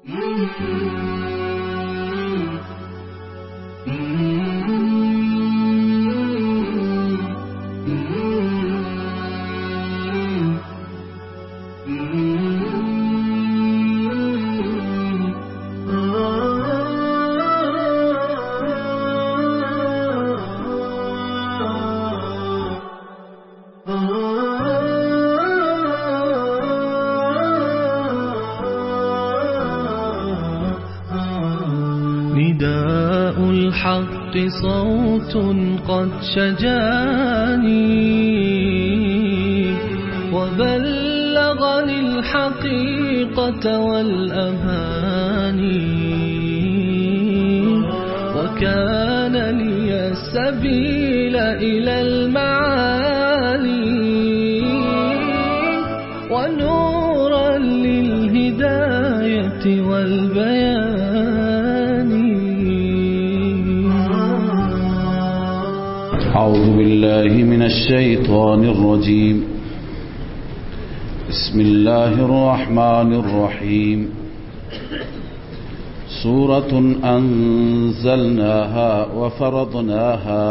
نداء الحق صوت قد شجاني وبلغني الحقيقة والأماني وكان لي السبيل إلى المعالي ونورا للهداية والبيان. أعوذ بالله من الشيطان الرجيم. بسم الله الرحمن الرحيم. سورة أنزلناها وفرضناها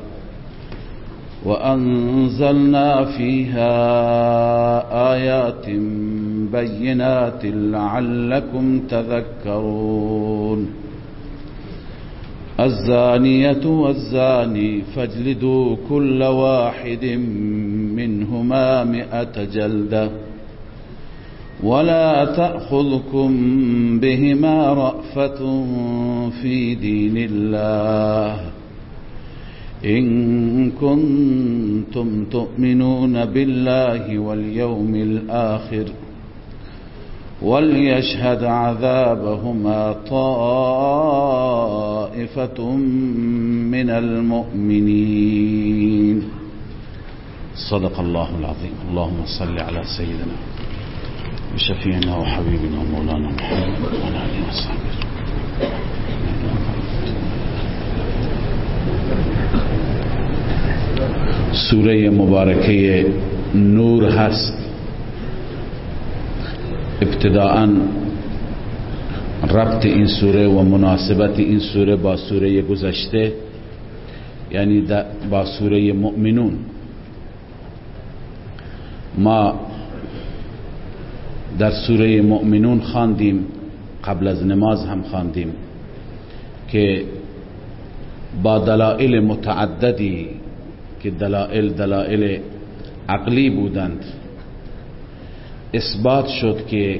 وأنزلنا فيها آيات بينات لعلكم تذكرون. الزانية والزاني فاجلدوا كل واحد منهما 100 جلدة ولا تأخذكم بهما رأفة في دين الله إن كنتم تؤمنون بالله واليوم الآخر وليشهد عذابهما طائفة من المؤمنين. صدق الله العظيم. اللهم صل على سيدنا وشفيعنا وحبيبنا ومولانا محمد وعلى آله وصحبه. سوره مبارکه نور هست. ابتداءً ربط این سوره و مناسبت این سوره با سوره گذشته، یعنی با سوره مؤمنون. ما در سوره مؤمنون خواندیم، قبل از نماز هم خواندیم که با دلائل متعددی که دلائل عقلی بودند اثبات شد که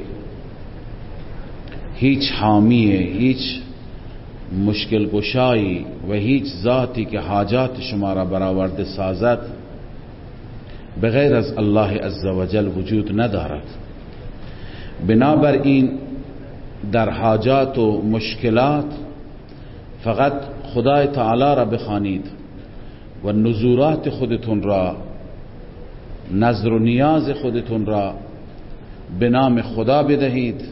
هیچ حامی، هیچ مشکل گشایی و هیچ ذاتی که حاجات شما را برآورده سازد بغیر از الله عزوجل وجود ندارد. بنابراین در حاجات و مشکلات فقط خدای تعالی را بخوانید و نذورات خودتون را، نظر و نیاز خودتون را به نام خدا بدهید،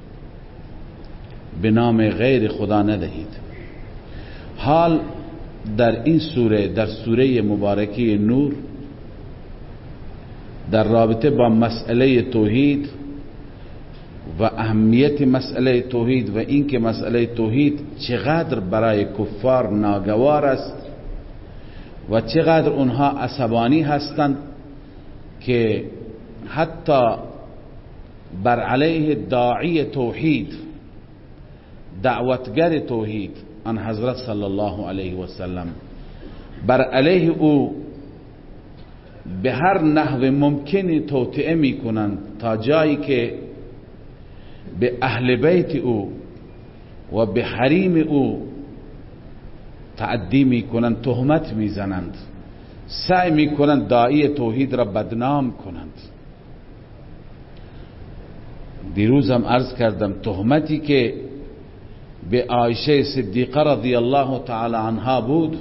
به نام غیر خدا ندهید. حال در این سوره، در سوره مبارکه نور، در رابطه با مسئله توحید و اهمیت مسئله توحید و اینکه مسئله توحید چقدر برای کفار ناگوار است و چقدر اونها عصبانی هستند که حتی بر علیه داعی توحید، دعوتگر توحید آن حضرت صلی الله علیه و سلم، بر علیه او به هر نحو ممکنی توطئه میکنند تا جایی که به اهل بیت او و به حریم او تعدی میکنند، تهمت میزنند، سعی میکنند داعی توحید را بدنام کنند. دیروزم عرض کردم تهمتی که به عایشه صدیقه رضی الله تعالی عنها بود،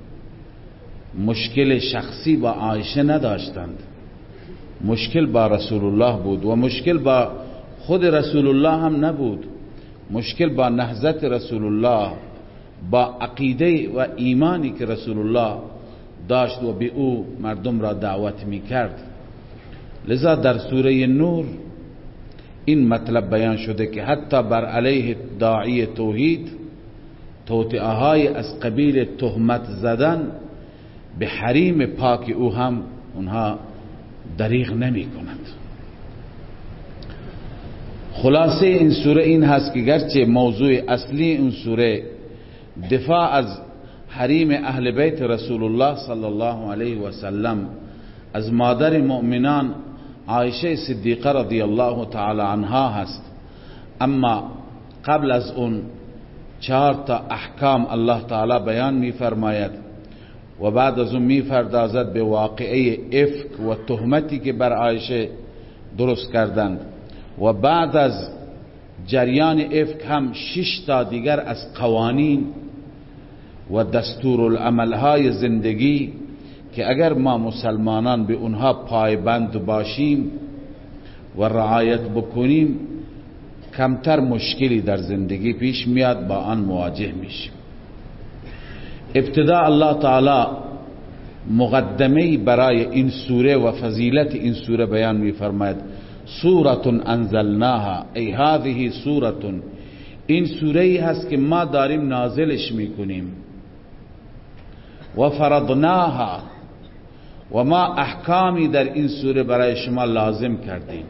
مشکل شخصی با عایشه نداشتند، مشکل با رسول الله بود و مشکل با خود رسول الله هم نبود، مشکل با نهضت رسول الله، با عقیده و ایمانی که رسول الله داشت و به او مردم را دعوت می کرد. لذا در سوره نور این مطلب بیان شده که حتی بر علیه داعی توحید توطئه‌های از قبیل تهمت زدن به حریم پاک او هم اونها دریغ نمی کنند. خلاصه این سوره این هست که گرچه موضوع اصلی این سوره دفاع از حریم اهل بیت رسول الله صلی الله علیه و سلم از مادر مؤمنان عایشه صدیقه رضی الله تعالی عنها هست، اما قبل از اون 4 احکام الله تعالی بیان می فرماید و بعد از اون می پردازد به واقعه افک و تهمتی که بر عایشه درست کردند و بعد از جریان افک هم 6 دیگر از قوانین و دستورالعملهای زندگی که اگر ما مسلمانان به اونها پایبند باشیم و رعایت بکنیم کمتر مشکلی در زندگی پیش میاد، با آن مواجه میشیم. ابتدا الله تعالی مقدمه برای این سوره و فضیلت این سوره بیان میفرماید سورة انزلناها، ای هذه سورة، این سوره ای هست که ما داریم نازلش میکنیم، و فرضناها، و ما احکامی در این سوره برای شما لازم کردیم.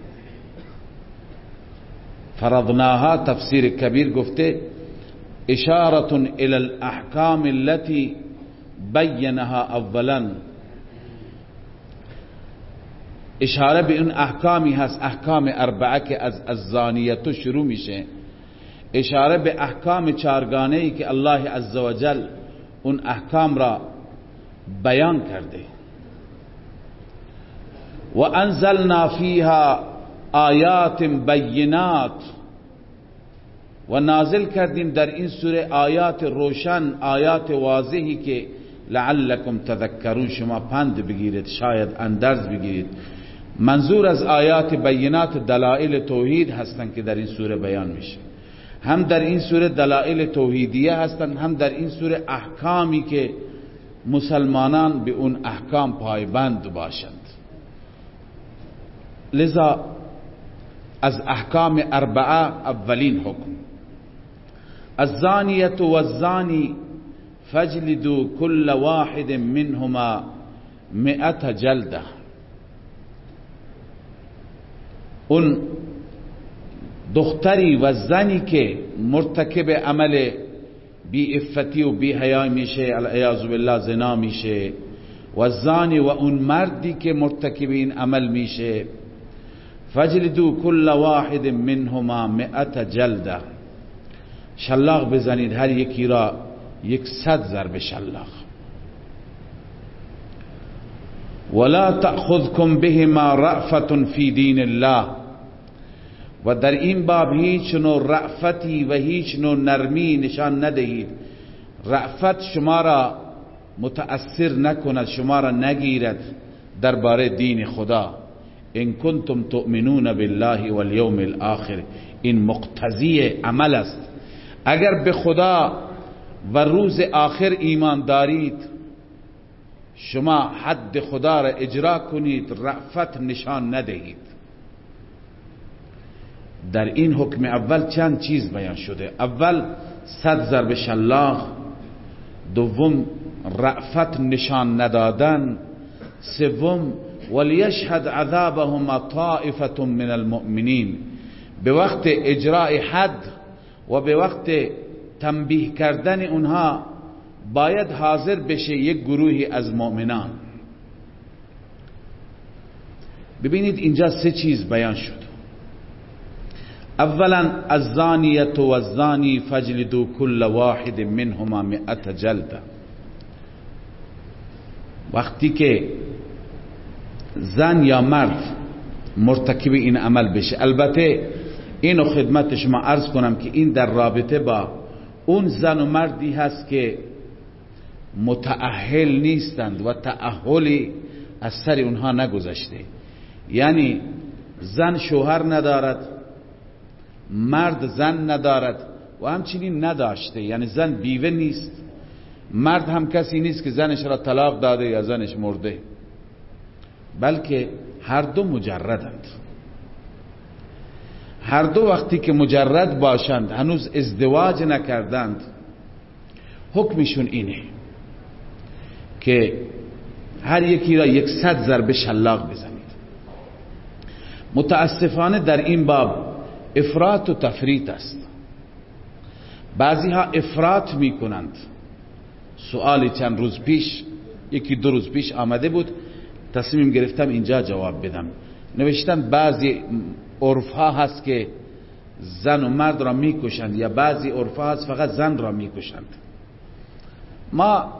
فرضناها تفسیر کبیر گفته اشارة الى الاحکام التي بینها اولا، اشاره به اون احکامی هست، احکام 4 که از زانیت شروع میشه، اشاره به احکام 4 ای که الله عزوجل اون احکام را بیان کرده. و انزلنا فیها آیات بینات، و نازل کردیم در این سوره آیات روشن، آیات واضحی که لعلکم تذکرون، شما پند بگیرید، شاید اندرز بگیرید. منظور از آیات بینات دلائل توحید هستند که در این سوره بیان میشه. هم در این سوره دلائل توحیدیه هستند، هم در این سوره احکامی که مسلمانان به اون احکام پایبند باشند. لذا از احکام 4 اولین حکم الزانیة والزانی فاجلدوا كل واحد منهما 100 جلده. اون دختری و زنی که مرتکب عمل بی افتی و بی حیا میشه، العیاذ بالله زنا میشه، و زانی و اون مردی که مرتکب این عمل میشه، فجلدوا كل واحد منهما 100 جلده، شلاق بزنید هر یکی را 100 ضرب شلاق. ولا تأخذكم بهما رأفة في دین الله، و در این باب هیچ نوع رأفتی و هیچ نوع نرمی نشان ندهید. رأفت شما را متأثر نکند، شما را نگیرد درباره دین خدا. ان کنتم تؤمنون بالله والیوم الاخر، این مقتضی عمل است. اگر به خدا و روز آخر ایمان دارید، شما حد خدا را اجرا کنید، رأفت نشان ندهید. در این حکم اول چند چیز بیان شده. اول 100 ضرب شلاق، دوم رأفت نشان ندادن، سوم ولیشهد عذابهما طائفة من المؤمنین، به وقت اجراء حد و به وقت تنبیه کردن اونها باید حاضر بشه یک گروهی از مؤمنان. ببینید اینجا 3 چیز بیان شد. اولا الزانیة والزانی فاجلدوا كل واحد منهما 100 جلده. وقتی که زن یا مرد مرتکب این عمل بشه، البته اینو خدمت شما عرض کنم که این در رابطه با اون زن و مردی هست که متأهل نیستند و تأهلی از سر اونها نگذشته. یعنی زن شوهر ندارد، مرد زن ندارد و همچنین نداشته، یعنی زن بیوه نیست، مرد هم کسی نیست که زنش را طلاق داده یا زنش مرده، بلکه هر دو مجردند. هر دو وقتی که مجرد باشند، هنوز ازدواج نکردند، حکمشون اینه که هر یکی را 100 ضربه شلاق بزنید. متاسفانه در این باب افراط و تفریط است. بعضی ها افراط می کنند. سوالی چند روز پیش، 1-2 روز پیش آمده بود، تصمیم گرفتم اینجا جواب بدم. نوشتن بعضی عرف ها هست که زن و مرد را می کشند، یا بعضی عرف ها هست فقط زن را می کشند. ما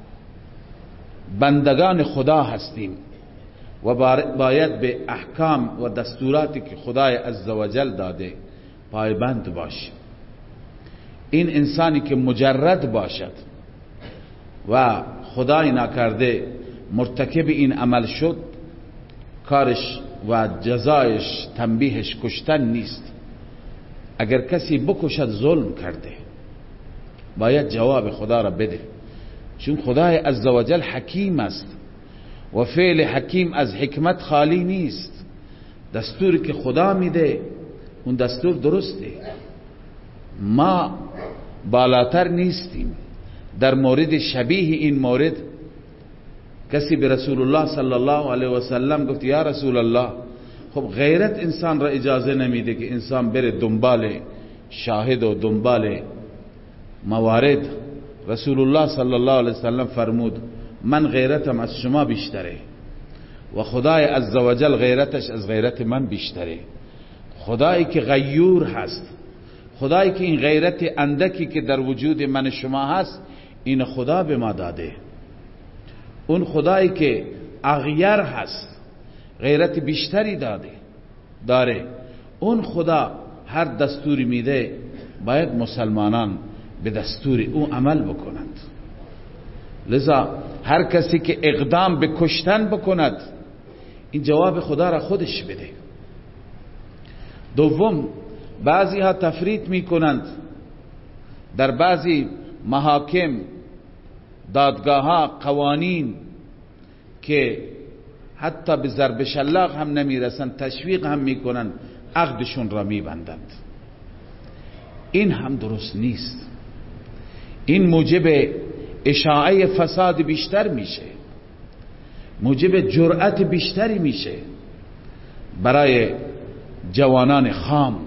بندگان خدا هستیم و باید به احکام و دستوراتی که خدای عزوجل داده پایبند باشیم. این انسانی که مجرد باشد و خدای نکرده مرتکب این عمل شد، کارش و جزایش تنبیهش کشتن نیست. اگر کسی بکشد ظلم کرده، باید جواب خدا را بده، چون خدای عزوجل حکیم است و فعل حکیم از حکمت خالی نیست. دستوری که خدا میده اون دستور درسته، ما بالاتر نیستیم. در مورد شبیه این مورد کسی به رسول الله صلی الله علیه و سلم گفت یا رسول الله، خب غیرت انسان را اجازه نمیده که انسان بره دنبال شاهد و دنبال موارد. رسول الله صلی الله علیه و سلم فرمود من غیرتم از شما بیشتره و خدای عزوجل غیرتش از غیرت من بیشتره. خدایی که غیور هست، خدایی که این غیرت اندکی که در وجود من شما هست این خدا به ما داده. اون خدایی که اغیر هست، غیرت بیشتری داره. اون خدا هر دستوری میده باید مسلمانان به دستور او عمل بکنند. لذا هر کسی که اقدام به کشتن بکند، این جواب خدا را خودش بده. دوم، بعضی ها تفریط می کنند. در بعضی محاکم، دادگاه ها، قوانین که حتی به ضرب شلاق هم نمی رسند، تشویق هم می کنند، عقدشون را می بندند. این هم درست نیست. این موجب اشاعه فساد بیشتر میشه، موجب جرأت بیشتری میشه برای جوانان خام.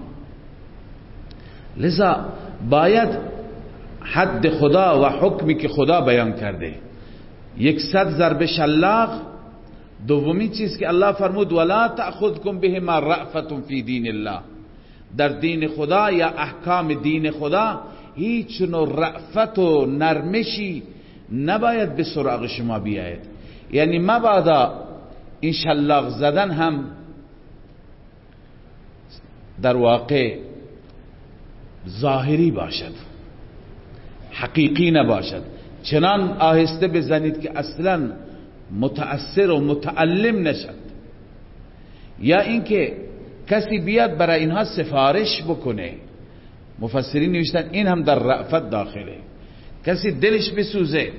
لذا باید حد خدا و حکمی که خدا بیان کرده 100 ضرب شلاق. دومی چیز که الله فرمود ولا تأخذكم بهما رأفة فی دین الله، در دین خدا یا احکام دین خدا هیچ نوع رأفت و نرمشی نباید به سراغ شما بیاید. یعنی مبادا این شلاق زدن هم در واقع ظاهری باشد، حقیقی نباشد. چنان آهسته بزنید که اصلا متأثر و متعلم نشد. یا اینکه کسی بیاد برای اینها سفارش بکنه. مفسرین نوشتن این هم در رأفت داخله. کسی دلش بسوزه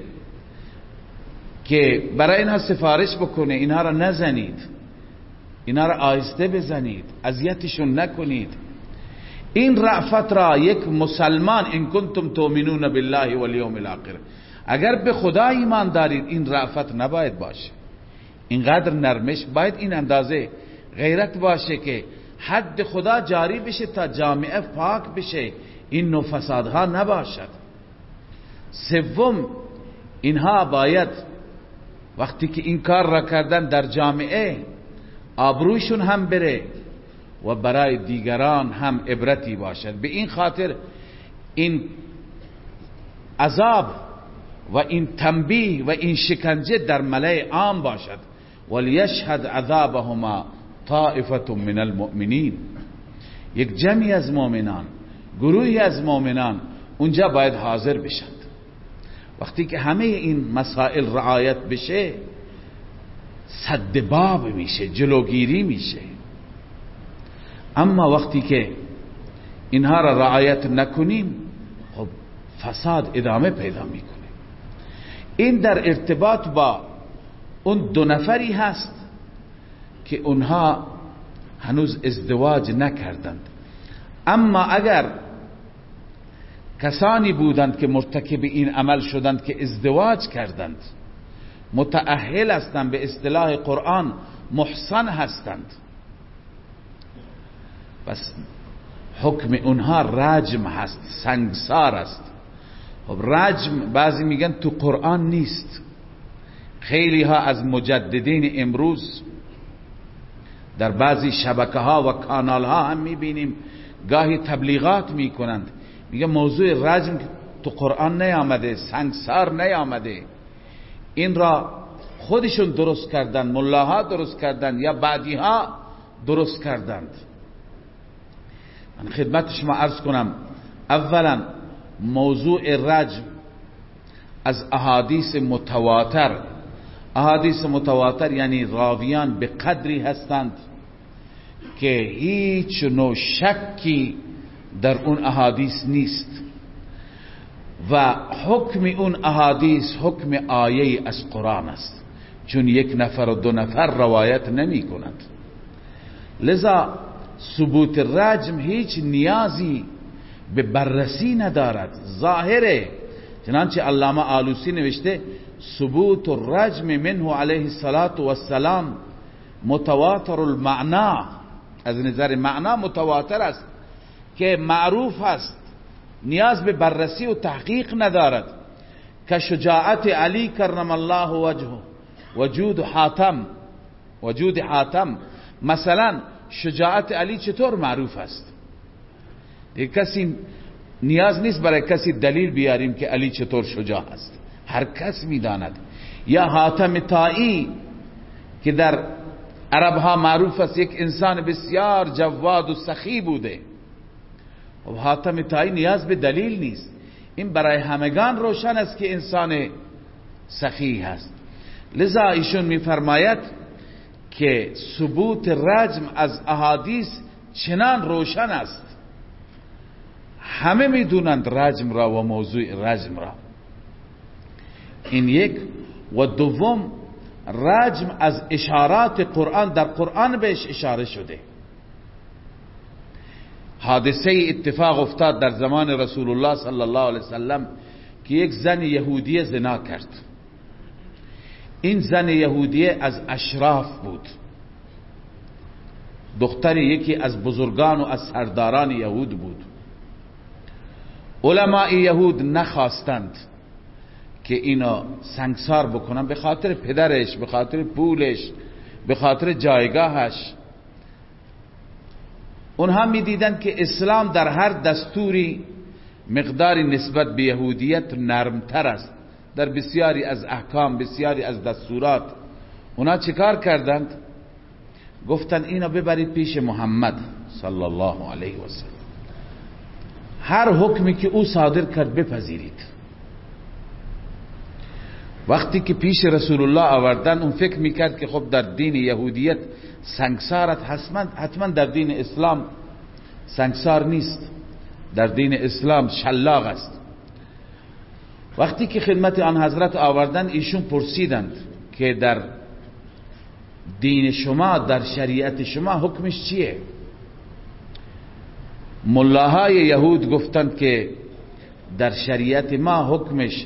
که برای اینها سفارش بکنه اینها را نزنید، اینها را آهسته بزنید، اذیتشون نکنید. این رأفت را یک مسلمان ان کنتم تؤمنون بالله والیوم الاخر، اگر به خدا ایمان دارید، این رأفت نباید باشه. اینقدر نرمش باید این اندازه غیرت باشه که حد خدا جاری بشه تا جامعه پاک بشه، این نوع فسادها نباشد. سوم، اینها باید وقتی که این کار را کردن در جامعه آبرویشون هم بره و برای دیگران هم عبرتی باشد. به این خاطر این عذاب و این تنبیه و این شکنجه در ملأ عام باشد. ولیشهد عذابهما طائفة من المؤمنین، یک جمعی از مؤمنان، گروهی از مؤمنان اونجا باید حاضر بشند. وقتی که همه این مسائل رعایت بشه، سد باب میشه، جلوگیری میشه. اما وقتی که اینها را رعایت نکنیم، خب فساد ادامه پیدا میکنه. این در ارتباط با اون 2 نفری هست که اونها هنوز ازدواج نکردند. اما اگر کسانی بودند که مرتکب این عمل شدند که ازدواج کردند، متأهل هستند، به اصطلاح قرآن محصن هستند، پس حکم اونها رجم هست، سنگسار است. خب رجم بعضی میگن تو قرآن نیست. خیلی ها از مجددین امروز در بعضی شبکه ها و کانال ها هم میبینیم گاهی تبلیغات میکنند، میگه موضوع رجم تو قرآن نیامده، سنگسار نیامده. این را خودشون درست کردن، ملاها درست کردن یا بعدی ها درست کردند. من خدمت شما عرض کنم، اولا موضوع رجم از احادیث متواتر، احادیث متواتر یعنی راویان به قدری هستند که هیچ نوع شکی در اون احادیث نیست و حکم اون احادیث حکم آیه از قرآن است، چون یک نفر و دو نفر روایت نمی کنند. لذا ثبوت رجم هیچ نیازی به بررسی ندارد، ظاهره. چنانچه علامه آلوسی نوشته ثبوت الرجم منه علیه السلام متواتر المعنا، از نظر معنا متواتر است که معروف است، نیاز به بررسی و تحقیق ندارد. که شجاعت علی کرم الله وجهه، وجود حاتم مثلا شجاعت علی چطور معروف است؟ کسی نیاز نیست برای کسی دلیل بیاریم که علی چطور شجاع است، هر کس میداند. یا حاتم طائی که در عرب ها معروف است یک انسان بسیار جواد و سخی بوده، و حاتم طائی نیاز به دلیل نیست، این برای همگان روشن است که انسان سخی هست. لذا ایشون میفرماید که ثبوت رجم از احادیث چنان روشن است، همه میدونند رجم را و موضوع رجم را. این یک. و دوم رجم از اشارات قرآن، در قرآن بهش اشاره شده. حادثه اتفاق افتاد در زمان رسول الله صلی الله علیه وسلم که یک زن یهودی زنا کرد. این زن یهودی از اشراف بود، دختر یکی از بزرگان و از سرداران یهود بود. علماء یهود نخواستند که اینو سنگسار بکنن به خاطر پدرش، به خاطر پولش، به خاطر جایگاهش. اونها میدیدند که اسلام در هر دستوری مقداری نسبت به یهودیت نرمتر است، در بسیاری از احکام، بسیاری از دستورات. اونا چیکار کردند؟ گفتند اینو ببرید پیش محمد صلی الله علیه و سلم، هر حکمی که او صادر کرد بپذیرید. وقتی که پیش رسول الله آوردن، اون فکر میکرد که خب در دین یهودیت سنگسارت حتما در دین اسلام سنگسار نیست، در دین اسلام شلاق است. وقتی که خدمت آن حضرت آوردن، ایشون پرسیدند که در دین شما، در شریعت شما حکمش چیه؟ ملاهای یهود گفتند که در شریعت ما حکمش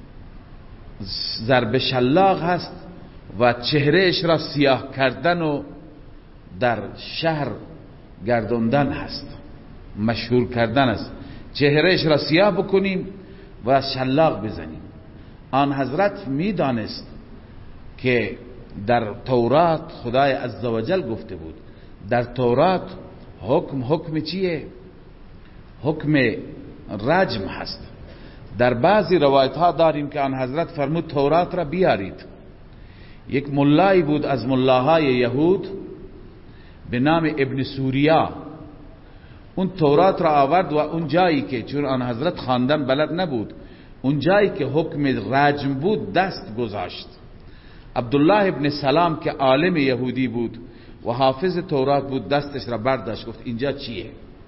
ضرب شلاق هست و چهرهش را سیاه کردن و در شهر گرداندن هست، مشهور کردن است. چهرهش را سیاه بکنیم و شلاق بزنیم. آن حضرت میدانست که در تورات خدای عزوجل گفته بود، در تورات حکم چیه؟ حکم رجم هست. در بعضی روایت ها داریم که آن حضرت فرمود تورات را بیارید. یک ملایی بود از ملاهای یهود به نام ابن سوریا، اون تورات را آورد و اون جایی که، چون آن حضرت خواندن بلد نبود، اون جایی که حکم رجم بود دست گذاشت. عبدالله ابن سلام که عالم یهودی بود و حافظ تورات بود، دستش را برداشت، گفت اینجا چیه؟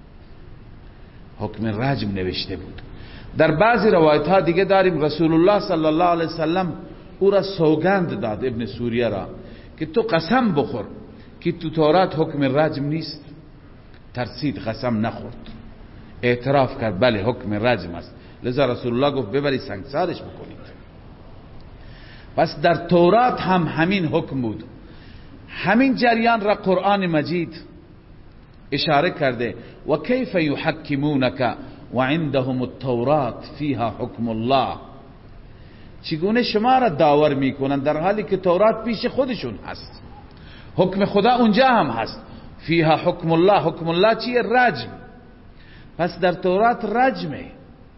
حکم رجم نوشته بود. در بعضی روایت ها دیگه داریم رسول الله صلی الله علیه وسلم او را سوگند داد، ابن سوریه را، که تو قسم بخور که تو تورات حکم رجم نیست. ترسید، قسم نخورد. اعتراف کرد بله حکم رجم است. لذا رسول الله گفت ببرید سنگسارش بکنید. پس در تورات هم همین حکم بود. همین جریان را قرآن مجید اشاره کرده و کیف یحکمونک و عندهم التورات فیها حکم الله. چگونه شما را داور میکنن در حالی که تورات پیش خودشون هست، حکم خدا اونجا هم هست. فیها حکم الله. حکم الله چیه؟ رجم. پس در تورات رجمه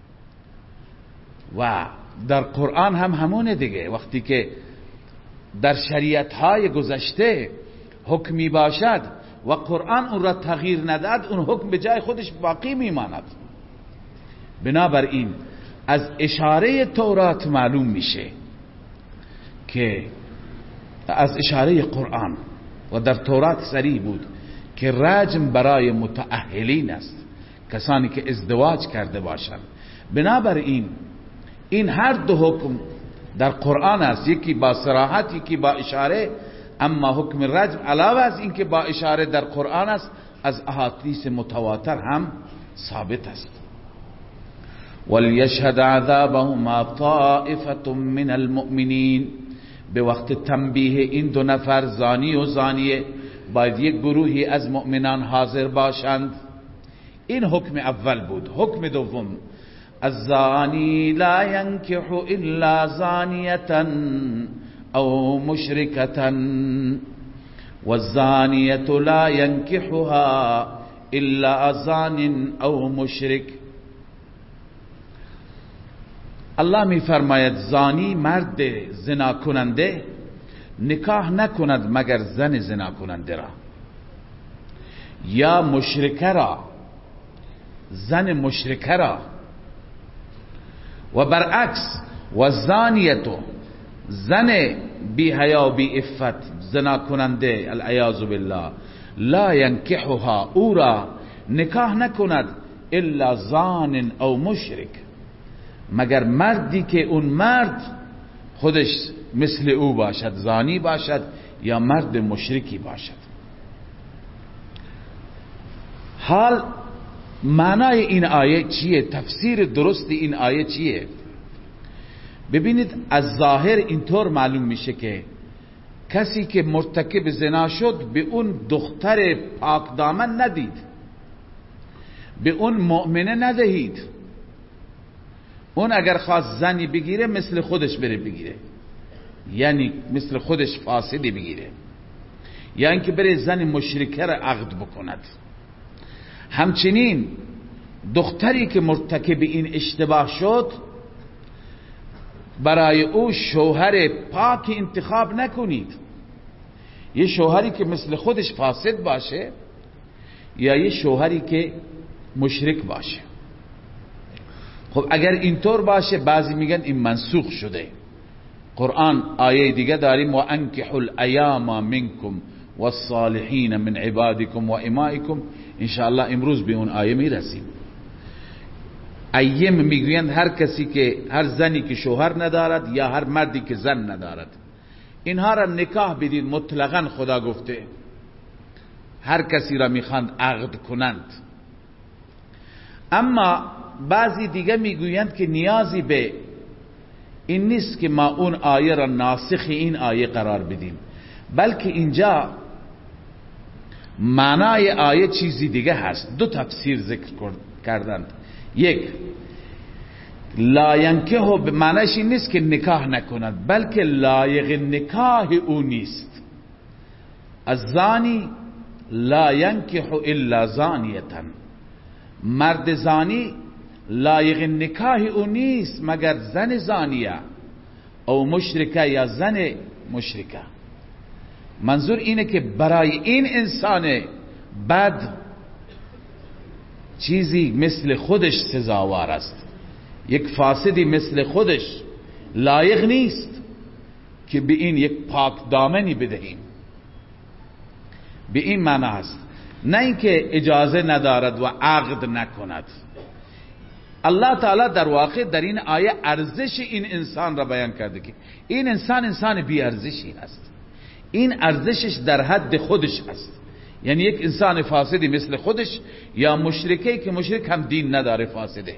و در قرآن هم همونه دیگه. وقتی که در شریعت های گذشته حکمی باشد و قرآن اون را تغییر نداد، اون حکم به جای خودش باقی میماند. بنابراین از اشاره تورات معلوم میشه که از اشاره قرآن و در تورات صریح بود که رجم برای متأهلین است، کسانی که ازدواج کرده باشند. بنابراین این هر دو حکم در قرآن است، یکی با صراحت یکی با اشاره. اما حکم رجم علاوه از این که با اشاره در قرآن است، از احادیث متواتر هم ثابت است. وَلْيَشْهَدْ عَذَابَهُمَا طَائِفَةٌ مِّنَ الْمُؤْمِنِينَ. به وقت تنبیه این دو نفر زانی و زانیه باید یک گروهی از مؤمنان حاضر باشند. این حکم اول بود. حکم دوم، الزانی لا ينكح الا زانیة او مشرکة والزانیة لا ينكحها الا زان او مشرک. الله می فرماید زانی، مرد زنا کننده، نکاح نکند مگر زن زنا کننده را، یا مشرکه را، زن مشرکه را. و برعکس، و زانیتو، زن بی حیا و بی عفت زنا کننده العیاذ بالله، لا ینکحها، او را نکاح نکند الا زان او مشرک، مگر مردی که اون مرد خودش مثل او باشد، زانی باشد یا مرد مشرکی باشد. حال معنای این آیه چیه؟ تفسیر درست این آیه چیه؟ ببینید از ظاهر اینطور معلوم میشه که کسی که مرتکب زنا شد به اون دختر پاک دامن ندید، به اون مؤمنه ندهید. اون اگر خواست زنی بگیره مثل خودش بره بگیره، یعنی مثل خودش فاسدی بگیره، یا اینکه بره زن مشرکه را عقد بکند. همچنین دختری که مرتکب این اشتباه شد، برای او شوهر پاک انتخاب نکنید. یه شوهری که مثل خودش فاسد باشه یا یه شوهری که مشرک باشه. خب اگر اینطور باشه بعضی میگن این منسوخ شده. قرآن آیه دیگه داریم و انکحوا الایام منکم والصالحین من عبادکم و امائکم. انشاءالله امروز به اون آیه میرسیم. ایم میگویند هر کسی که، هر زنی که شوهر ندارد یا هر مردی که زن ندارد، اینها را نکاح بدید. مطلقاً خدا گفته هر کسی را میخواند عقد کنند. اما بعضی دیگه میگویند که نیازی به این نیست که ما اون آیه را ناسخ این آیه قرار بدیم، بلکه اینجا معنای آیه چیزی دیگه هست. دو تفسیر ذکر کردند. یک، لا ینکحو به معنیش این نیست که نکاح نکند، بلکه لایق نکاح او نیست. الزانی لا ینکح الا زانیتا، مرد زانی لایق نکاح او نیست مگر زن زانیه او مشرکه یا زن مشرکه. منظور اینه که برای این انسان بد چیزی مثل خودش سزاوار است. یک فاسدی مثل خودش لایق نیست که به این یک پاک دامنی بدهیم. به این معنی است، نه اینکه اجازه ندارد و عقد نکند. الله تعالی در واقع در این آیه ارزش این انسان را بیان کرده که این انسان بی ارزشی است. این ارزشش در حد خودش است، یعنی یک انسان فاسدی مثل خودش، یا مشرکی که مشرک هم دین نداره فاسده.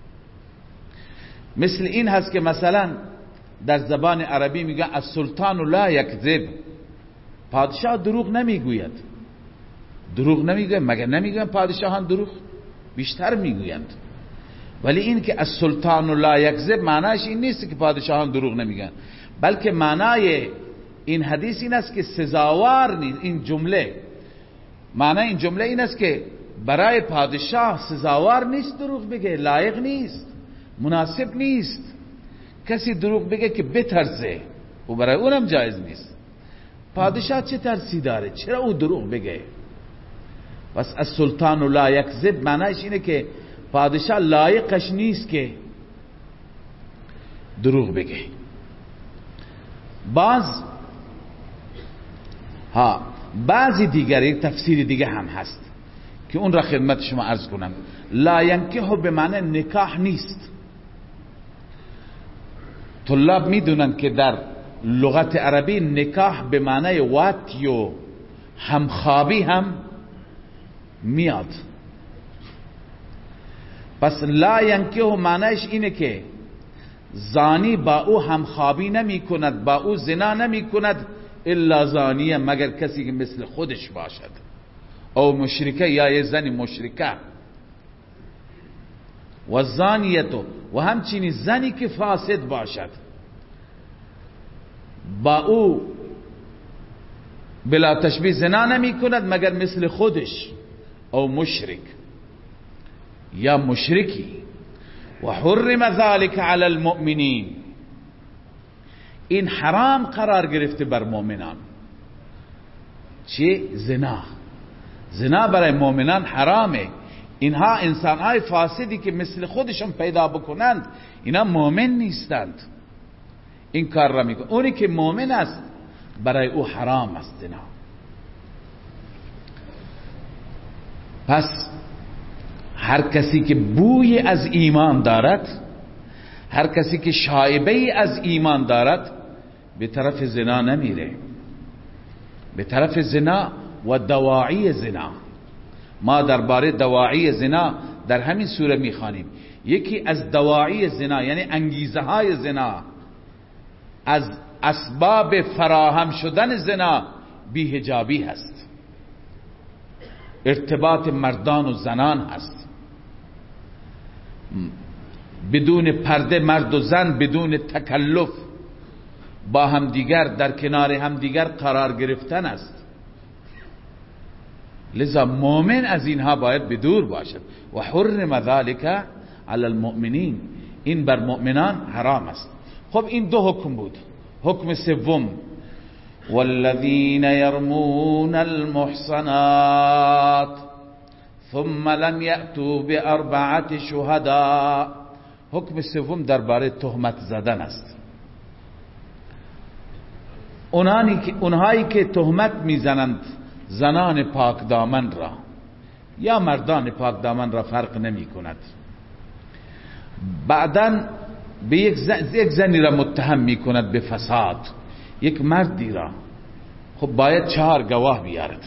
مثل این هست که مثلا در زبان عربی میگن السلطان لا یکذب، پادشاه دروغ نمیگوید. دروغ نمیگوید، مگر نمیگن پادشاهان دروغ؟ بیشتر میگویند. ولی این که السلطان لا یکذب معناش این نیست که پادشاهان دروغ نمیگن، بلکه معنای این حدیث این است که سزاوار نیست. این جمله معنی این جمله این است که برای پادشاه سزاوار نیست دروغ بگه، لایق نیست، مناسب نیست کسی دروغ بگه که بترسه، و برای اونم جایز نیست. پادشاه چه ترسی داره؟ چرا او دروغ بگه؟ بس السلطان لا یکذب معنیش اینه که پادشاه لایقش نیست که دروغ بگه. بعضی دیگر یک تفسیر دیگه هم هست که اون را خدمت شما عرض کنم. لا ینکحو به معنی نکاح نیست. طلاب میدونن که در لغت عربی نکاح به معنی واتی و همخوابی هم میاد. پس لا ینکحو معنیش اینه که زانی با او همخوابی نمی کند، با او زنا نمی کند الا زانیه، مگر کسی که مثل خودش باشد، او مشرکه یا یه زنی مشرکه. و زانیتو، و همچنین زنی که فاسد باشد، با او بلا تشبیه زنا نمی کند مگر مثل خودش، او مشرک یا مشرکی. و حرم ذلك علی المؤمنین، این حرام قرار گرفته بر مؤمنان. چه؟ زنا برای مؤمنان حرامه. اینها انسانهای فاسدی که مثل خودشون پیدا بکنند اینا مؤمن نیستند، این کار را میکنند. اونی که مؤمن است برای او حرام است زنا. پس هر کسی که بوی از ایمان دارد، هر کسی که شایبه از ایمان دارد به طرف زنا نمیره، به طرف زنا و دواعی زنا. ما درباره دواعی زنا در همین سوره میخوانیم. یکی از دواعی زنا یعنی انگیزه های زنا، از اسباب فراهم شدن زنا بی‌حجابی هست، ارتباط مردان و زنان هست، بدون پرده مرد و زن بدون تکلف با همدیگر در کنار همدیگر قرار گرفتن است. لذا مؤمن از اینها باید بدور باشد. و حرم ذلك علی المؤمنین، این بر مؤمنان حرام است. خب این دو حکم بود. حکم سوم والذین یرمون المحصنات ثم لم یأتوا بأربعة شهداء. حکم سوم درباره تهمت زدن است. اونهایی که تهمت میزنند زنان پاک دامن را یا مردان پاک دامن را فرق نمی کند، بعداً به یک زنی را متهم می کند به فساد، یک مردی را، خب باید 4 گواه بیارد،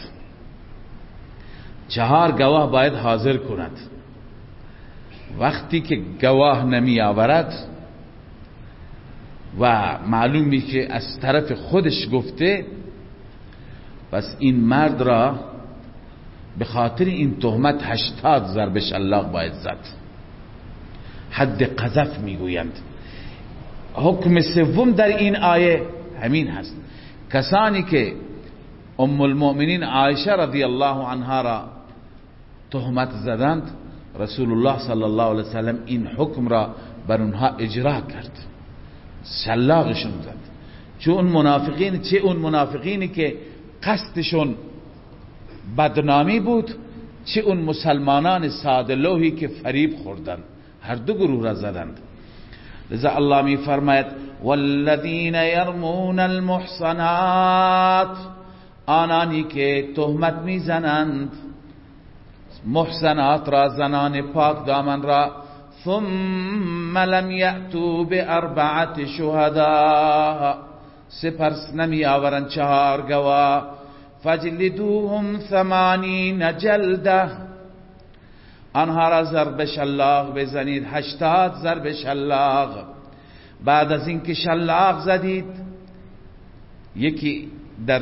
4 گواه باید حاضر کند. وقتی که گواه نمی آورد و معلومی که از طرف خودش گفته، پس این مرد را به خاطر این تهمت 80 ضرب شلاق باید زد، حد قذف میگویند. حکم سوم در این آیه همین هست. کسانی که ام المؤمنین عایشه رضی الله عنها را تهمت زدند، رسول الله صلی الله علیه وسلم این حکم را بر اونها اجرا کرد، شلاقشون زد. چه اون منافقینی که قصدشون بدنامی بود، چه اون مسلمانان ساده لوحی که فریب خوردند، هر دو گروه را زدند. لذا الله می فرماید والذین یرمون المحصنات، آنانی که تهمت می زنند محصنات را، زنان پاک دامن را، ثم لم یأتوا بأربعة شهداء، سپس نمی آورند 4 گواه، فجلدوهم 80 جلده، آنها را ضرب شلاق بزنید 80 ضرب شلاق. بعد از اینکه شلاق زدید، یکی در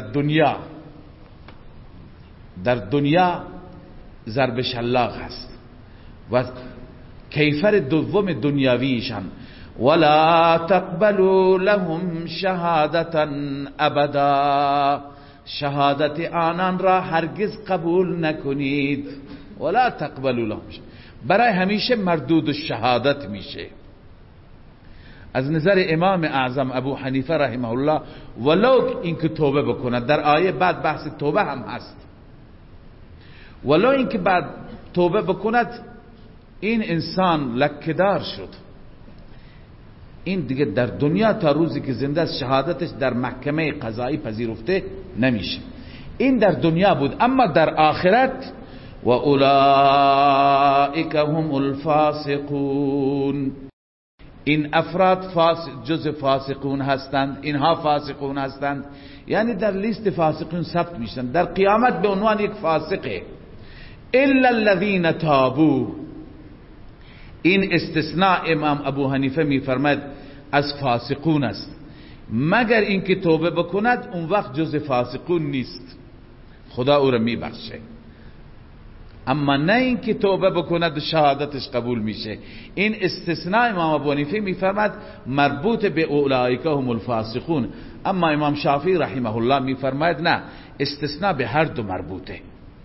دنیا ضرب شلاق هست و کیفر دوم دنیاویشان ولا تقبلوا لهم شهادتا ابدا، شهادت آنان را هرگز قبول نکنید. ولا تقبلوا لهم، برای همیشه مردود الشهادت میشه. از نظر امام اعظم ابو حنیفه رحمه الله، ولو اینکه توبه بکند، در آیه بعد بحث توبه هم هست، ولو اینکه بعد توبه بکند، این انسان لکه‌دار شد، این دیگه در دنیا تا روزی که زنده است شهادتش در محکمه قضایی پذیرفته نمیشه. این در دنیا بود. اما در آخرت و اولئک هم الفاسقون، این افراد جز فاسقون هستند، اینها فاسقون هستند، یعنی در لیست فاسقون ثبت میشن، در قیامت به عنوان یک فاسقه. الا الذين تابوا، این استثناء امام ابو حنیفه میفرماید از فاسقون است، مگر اینکه توبه بکند اون وقت جز فاسقون نیست، خدا او را میبخشه. اما نه اینکه توبه بکند و شهادتش قبول میشه. این استثناء امام ابو حنیفه میفرماید مربوط به اولئک هم الفاسقون. اما امام شافعی رحمه الله میفرماید نه، استثناء به هر دو مربوطه،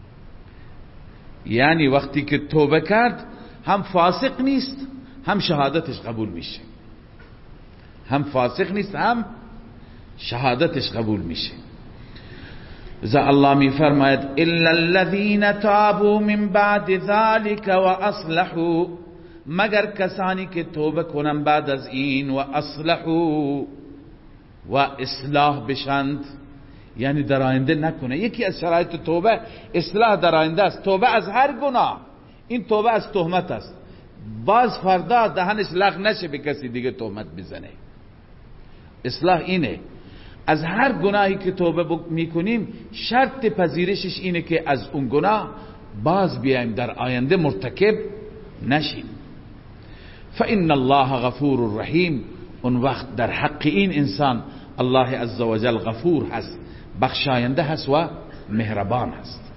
یعنی وقتی که توبه کرد هم فاسق نیست هم شهادتش قبول میشه، هم فاسق نیست هم شهادتش قبول میشه. ذا الله می فرماید الا الذين تابوا من بعد ذلك واصلحوا، مگر کسانی که توبه کنن بعد از این، و اصلحوا و اصلاح بشند، یعنی در آینده نکنه. یکی از شرایط توبه اصلاح در آینده است. توبه از هر گناه، این توبه از تهمت است، باز فردا دهنش لغ نشه به کسی دیگه تهمت بزنه. اصلاح اینه، از هر گناهی که توبه میکنیم شرط پذیرشش اینه که از اون گناه باز بیایم، در آینده مرتکب نشیم. فإن الله غفور رحیم، اون وقت در حق این انسان الله عزوجل غفور هست، بخشاینده هست و مهربان هست.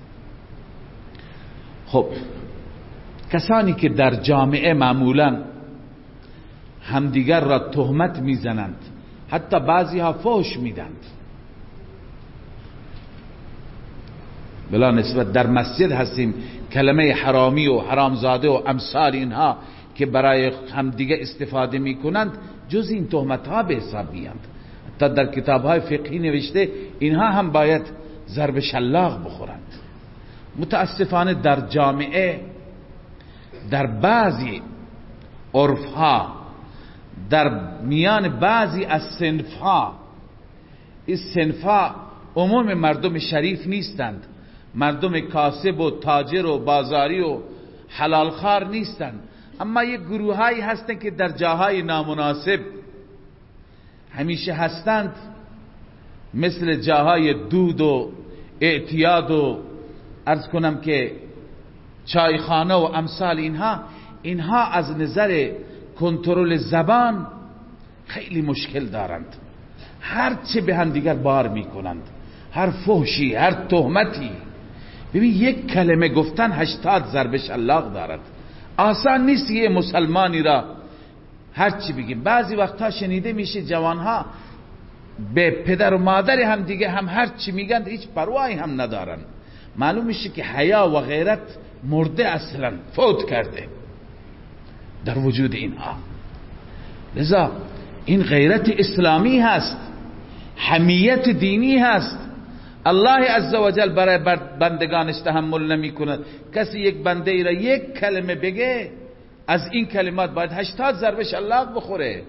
خب کسانی که در جامعه معمولا همدیگر را تهمت میزنند، حتی بعضی ها فحش میدند، بلا نسبت در مسجد هستیم، کلمه حرامی و حرامزاده و امثال اینها که برای همدیگه استفاده میکنند جز این تهمت ها به حساب میاند. حتی در کتاب های فقهی نوشته اینها هم باید ضرب شلاق بخورند. متاسفانه در جامعه، در بعضی عرف ها، در میان بعضی از صنف ها، این صنف ها عموم مردم شریف نیستند، مردم کاسب و تاجر و بازاری و حلالخوار نیستند، اما یک گروه هایی هستند که در جاهای نامناسب همیشه هستند، مثل جاهای دود و اعتیاد و عرض کنم که چایخانه و امثال اینها از نظر کنترل زبان خیلی مشکل دارند. هر چه به هم دیگر بار میکنند، هر فحشی، هر تهمتی. ببین یک کلمه گفتن 80 ضرب شلاق دارد. آسان نیست یه مسلمانی را هر چی بگیم. بعضی وقتا شنیده میشه جوانها به پدر و مادر هم دیگه هم هر چی میگن هیچ پروایی هم ندارن. معلوم میشه که حیا و غیرت مرده، اصلا فوت کرده در وجود اینها. لذا این غیرت اسلامی هست، حمیت دینی هست. الله عزوجل برای بندگانش تحمل نمی کند کسی یک بنده ای را یک کلمه بگه از این کلمات باید 80 ضرب شلاق بخوره.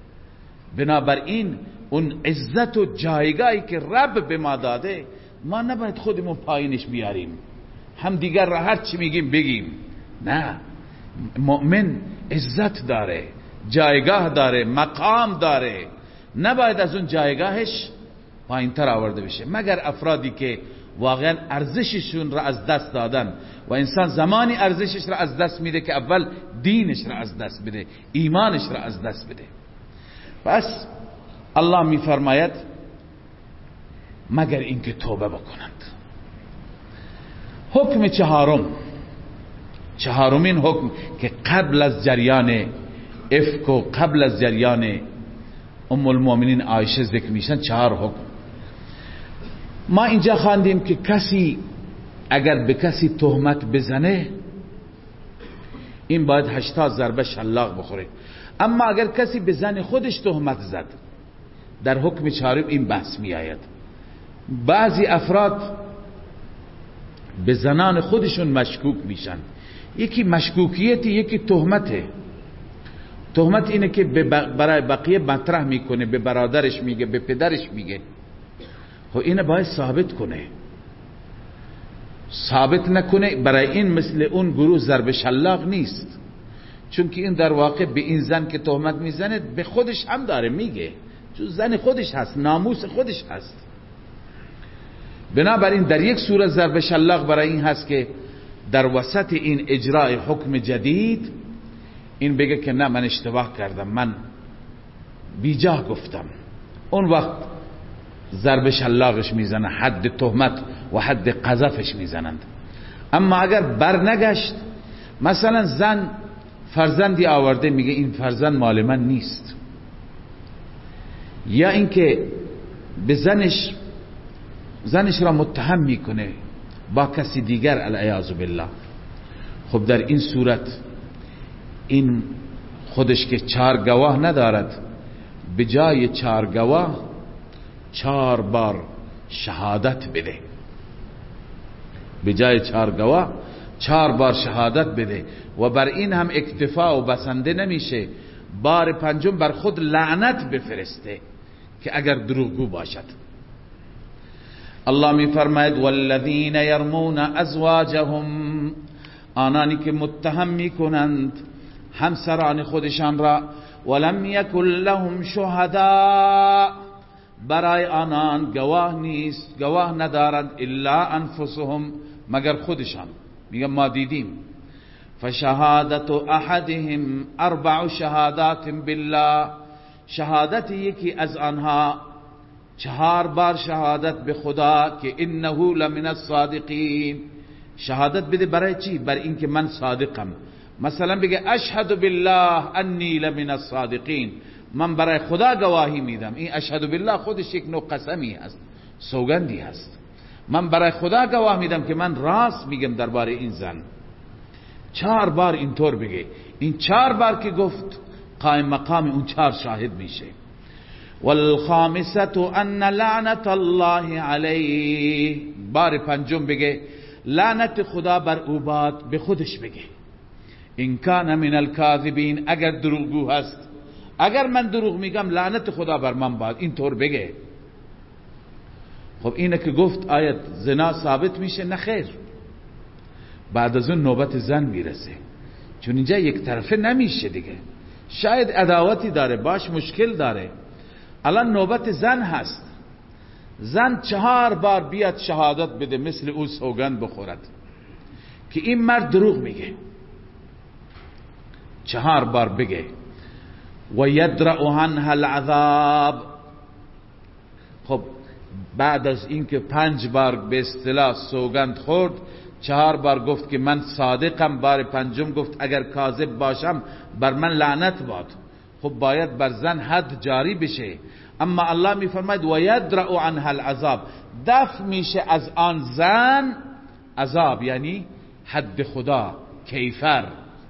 بنابراین اون عزت و جایگاهی که رب به ما داده ما نباید خودمون پایینش بیاریم، هم دیگر را هر چی میگیم بگیم. نه، مؤمن عزت داره، جایگاه داره، مقام داره، نباید از اون جایگاهش پایین تر آورده بشه، مگر افرادی که واقعا ارزششون را از دست دادن و انسان زمانی ارزشش را از دست میده که اول دینش را از دست بده، ایمانش را از دست بده. پس الله میفرماید مگر اینکه توبه بکنند. حکم چهارمین حکم که قبل از جریان افک و قبل از جریان ام المؤمنین عایشه ذکر میشن، 4 حکم. ما اینجا خواندیم که کسی اگر به کسی تهمت بزنه این باید 80 ضربه شلاق بخوره. اما اگر کسی به زن خودش تهمت زد، در حکم 4 این بحث می آید. بعضی افراد به زنان خودشون مشکوک میشن. یکی مشکوکیتی، یکی تهمته. تهمت اینه که برای بقیه مطرح میکنه، به برادرش میگه، به پدرش میگه. خب اینه باید ثابت کنه. ثابت نکنه برای این مثل اون گروه ضرب شلاق نیست، چون که این در واقع به این زن که تهمت میزنه به خودش هم داره میگه، چون زن خودش هست، ناموس خودش هست. بنابراین در یک صورت ضرب شلاق برای این هست که در وسط این اجرای حکم جدید این بگه که نه من اشتباه کردم، من بیجاه گفتم، اون وقت ضرب شلاقش میزنه، حد تهمت و حد قذفش میزنند. اما اگر برنگشت، مثلا زن فرزندی آورده میگه این فرزند مال من نیست، یا اینکه به زنش را متهم میکنه با کسی دیگر العیاذ بالله، خب در این صورت این خودش که 4 گواه ندارد، به جای 4 گواه 4 بار شهادت بده. به جای 4 گواه 4 بار شهادت بده. و بر این هم اکتفا و بسنده نمیشه، بار 5 بر خود لعنت بفرسته که اگر دروغگو باشد. الله می فرماید والذین یرمون ازواجهم، آنانی که متهم می کنند همسران خودشان را، ولم یکن لهم شهداء، برای آنان گواه نیست، گواه ندارند، الا انفسهم، مگر خودشان. میگن ما دیدیم. فشهادت احدهم 4 شهادات بالله، شهادت یکی از آنها 4 بار شهادت به خدا که انه لمن الصادقین. شهادت بده برای چی؟ برای اینکه من صادقم. مثلا بگه اشهد بالله انی لمن الصادقین، من برای خدا گواهی میدم. این اشهد بالله خودش یک نوع قسمی هست، سوگندی هست. من برای خدا گواه میدم که من راست میگم درباره این زن. 4 بار اینطور بگه. این 4 بار که گفت قائم مقام اون 4 شاهد میشه. والخامسة ان لعنت الله علیه، بار 5 بگه لعنت خدا بر او باد، به خودش بگه. ان کان من الکاذبین، اگر دروغگو هست، اگر من دروغ میگم لعنت خدا بر من باد، اینطور بگه. خب اینه که گفت آیت زنا ثابت میشه؟ نه خیر، بعد از اون نوبت زن میرسه، چون اینجا یک طرفه نمیشه دیگه. شاید عداوتی داره، باش مشکل داره، الان نوبت زن هست. زن 4 بار بیاد شهادت بده، مثل او سوگند بخورد که این مرد دروغ میگه. 4 بار بگه و یدرأ عنها العذاب. خب بعد از اینکه 5 بار به اصطلاح سوگند خورد، 4 بار گفت که من صادقم، بار 5 گفت اگر کاذب باشم بر من لعنت باد. خب باید بر زن حد جاری بشه. اما الله میفرماید و یدرأ عنها العذاب، دفع میشه از آن زن عذاب، یعنی حد خدا، کیفر.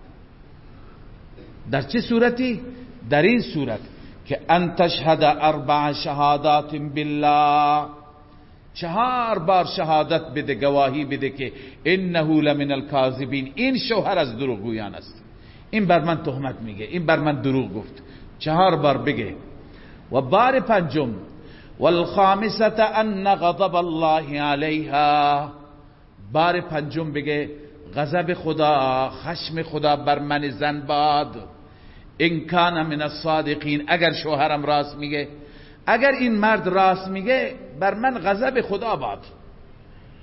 در چه صورتی؟ در این صورت که ان تشهد 4 شهادات بالله، 4 بار شهادت بده، گواهی بده که انه لمن الکاذبین، این شوهر از دروغگویان است، این بر من تهمت میگه، این بر من دروغ گفت. 4 بار بگه. و بار 5 والخامسة ان غضب الله علیها، بار 5 بگه غضب خدا، خشم خدا بر من زن باد. ان کان من الصادقین، اگر شوهرم راست میگه، اگر این مرد راست میگه بر من غضب خدا باد.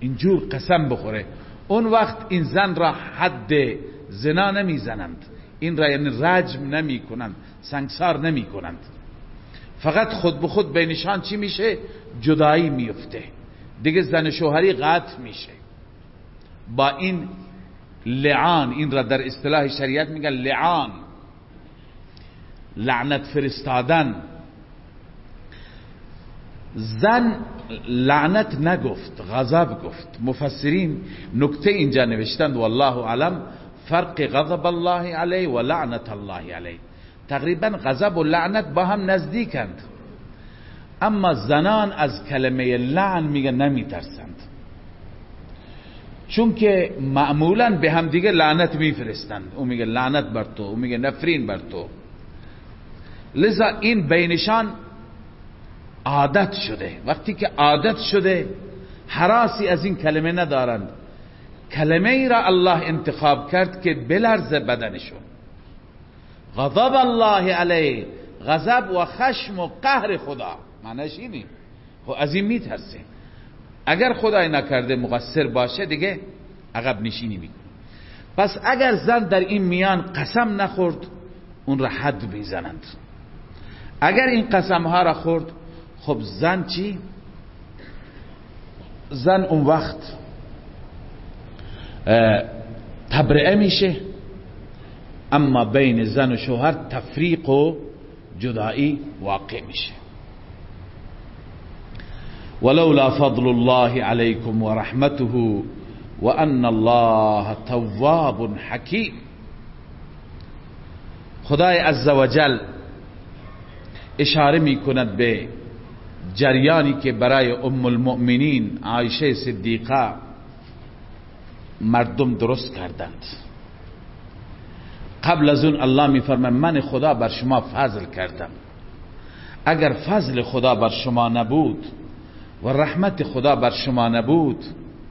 اینجور قسم بخوره، اون وقت این زن را حد زنا نمی زنند، این را یعنی رجم نمی کنند، سنگسار نمی کنند، فقط خود به خود بینشان چی میشه؟ جدایی میفته، دیگه زن شوهری قطع میشه با این لعان. این را در اصطلاح شریعت میگن لعان، لعنت فرستادن. زن لعنت نگفت، غضب گفت. مفسرین نکته اینجا نوشتند والله اعلم فرق غضب الله علیه و لعنت الله علیه، تقریبا غضب و لعنت با هم نزدیکند، اما زنان از کلمه لعن میگه نمیترسند، چون که معمولا به هم دیگه لعنت میفرستند، او میگه لعنت بر تو، او میگه نفرین بر تو، لذا این بینشان عادت شده. وقتی که عادت شده حراسی از این کلمه ندارند، کلمه ای را الله انتخاب کرد که بلرزه بدنشون. غضب الله علیه، غضب و خشم و قهر خدا، معنیش اینه، خب از این میترسه. اگر خدای نکرده مقصر باشه دیگه عقب نشینی میکنه. پس اگر زن در این میان قسم نخورد اون را حد میزنند، اگر این قسم ها را خورد خب زن چی؟ زن اون وقت تبرئه میشه، اما بین زن و شوهر تفریق و جدایی واقع میشه. ولولا فضل الله علیکم و رحمته و ان الله تواب حکیم. خدای عزوجل اشاره میکند به جریانی که برای ام المؤمنین عایشه صدیقه مردم درست کردند. قبل از اون الله میفرماید من خدا بر شما فضل کردم، اگر فضل خدا بر شما نبود و رحمت خدا بر شما نبود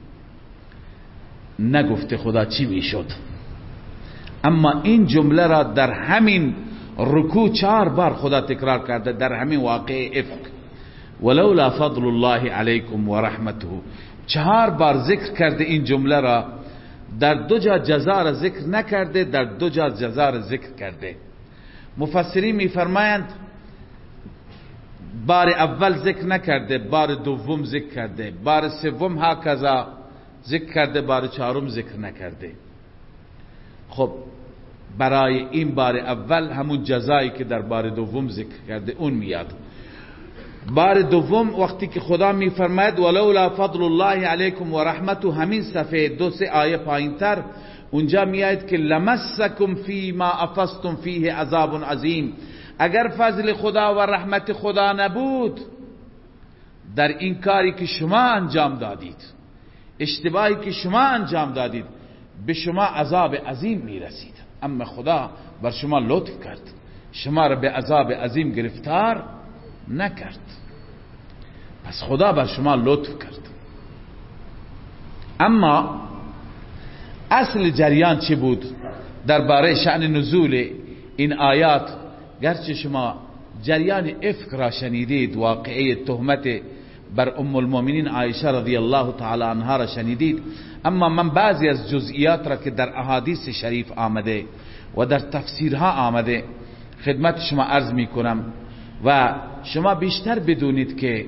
نگفته خدا چی میشد. اما این جمله را در همین رکوع 4 بار خدا تکرار کرده، در همین واقع افک، ولولا فضل الله علیکم و رحمته 4 بار ذکر کرده. این جمله را در 2 جا جزا را ذکر نکرده، در 2 جا جزا را ذکر کرده. مفسرین میفرمایند بار اول ذکر نکرده، بار دوم ذکر کرده، بار سوم هکذا ذکر کرده، بار 4م ذکر نکرده. خب برای این بار اول همون جزایی که در بار دوم ذکر کرده اون میاد. بار دوم وقتی که خدا میفرماید ولولا فضل الله علیکم و رحمته، همین صفحه 2-3 آیه پایینتر اونجا میاد که لمسکم فی ما افضتم فیه عذاب عظیم، اگر فضل خدا و رحمت خدا نبود در این کاری که شما انجام دادید، اشتباهی که شما انجام دادید، به شما عذاب عظیم میرسید. اما خدا بر شما لطف کرد، شما را به عذاب عظیم گرفتار نکرد، پس خدا بر شما لطف کرد. اما اصل جریان چی بود درباره شأن نزول این آیات؟ گرچه شما جریان افک را شنیدید، واقعه تهمت بر ام المؤمنین عایشه رضی الله تعالی عنها را شنیدید، اما من بعضی از جزئیات را که در احادیث شریف آمده و در تفسیرها آمده خدمت شما عرض می کنم و شما بیشتر بدونید که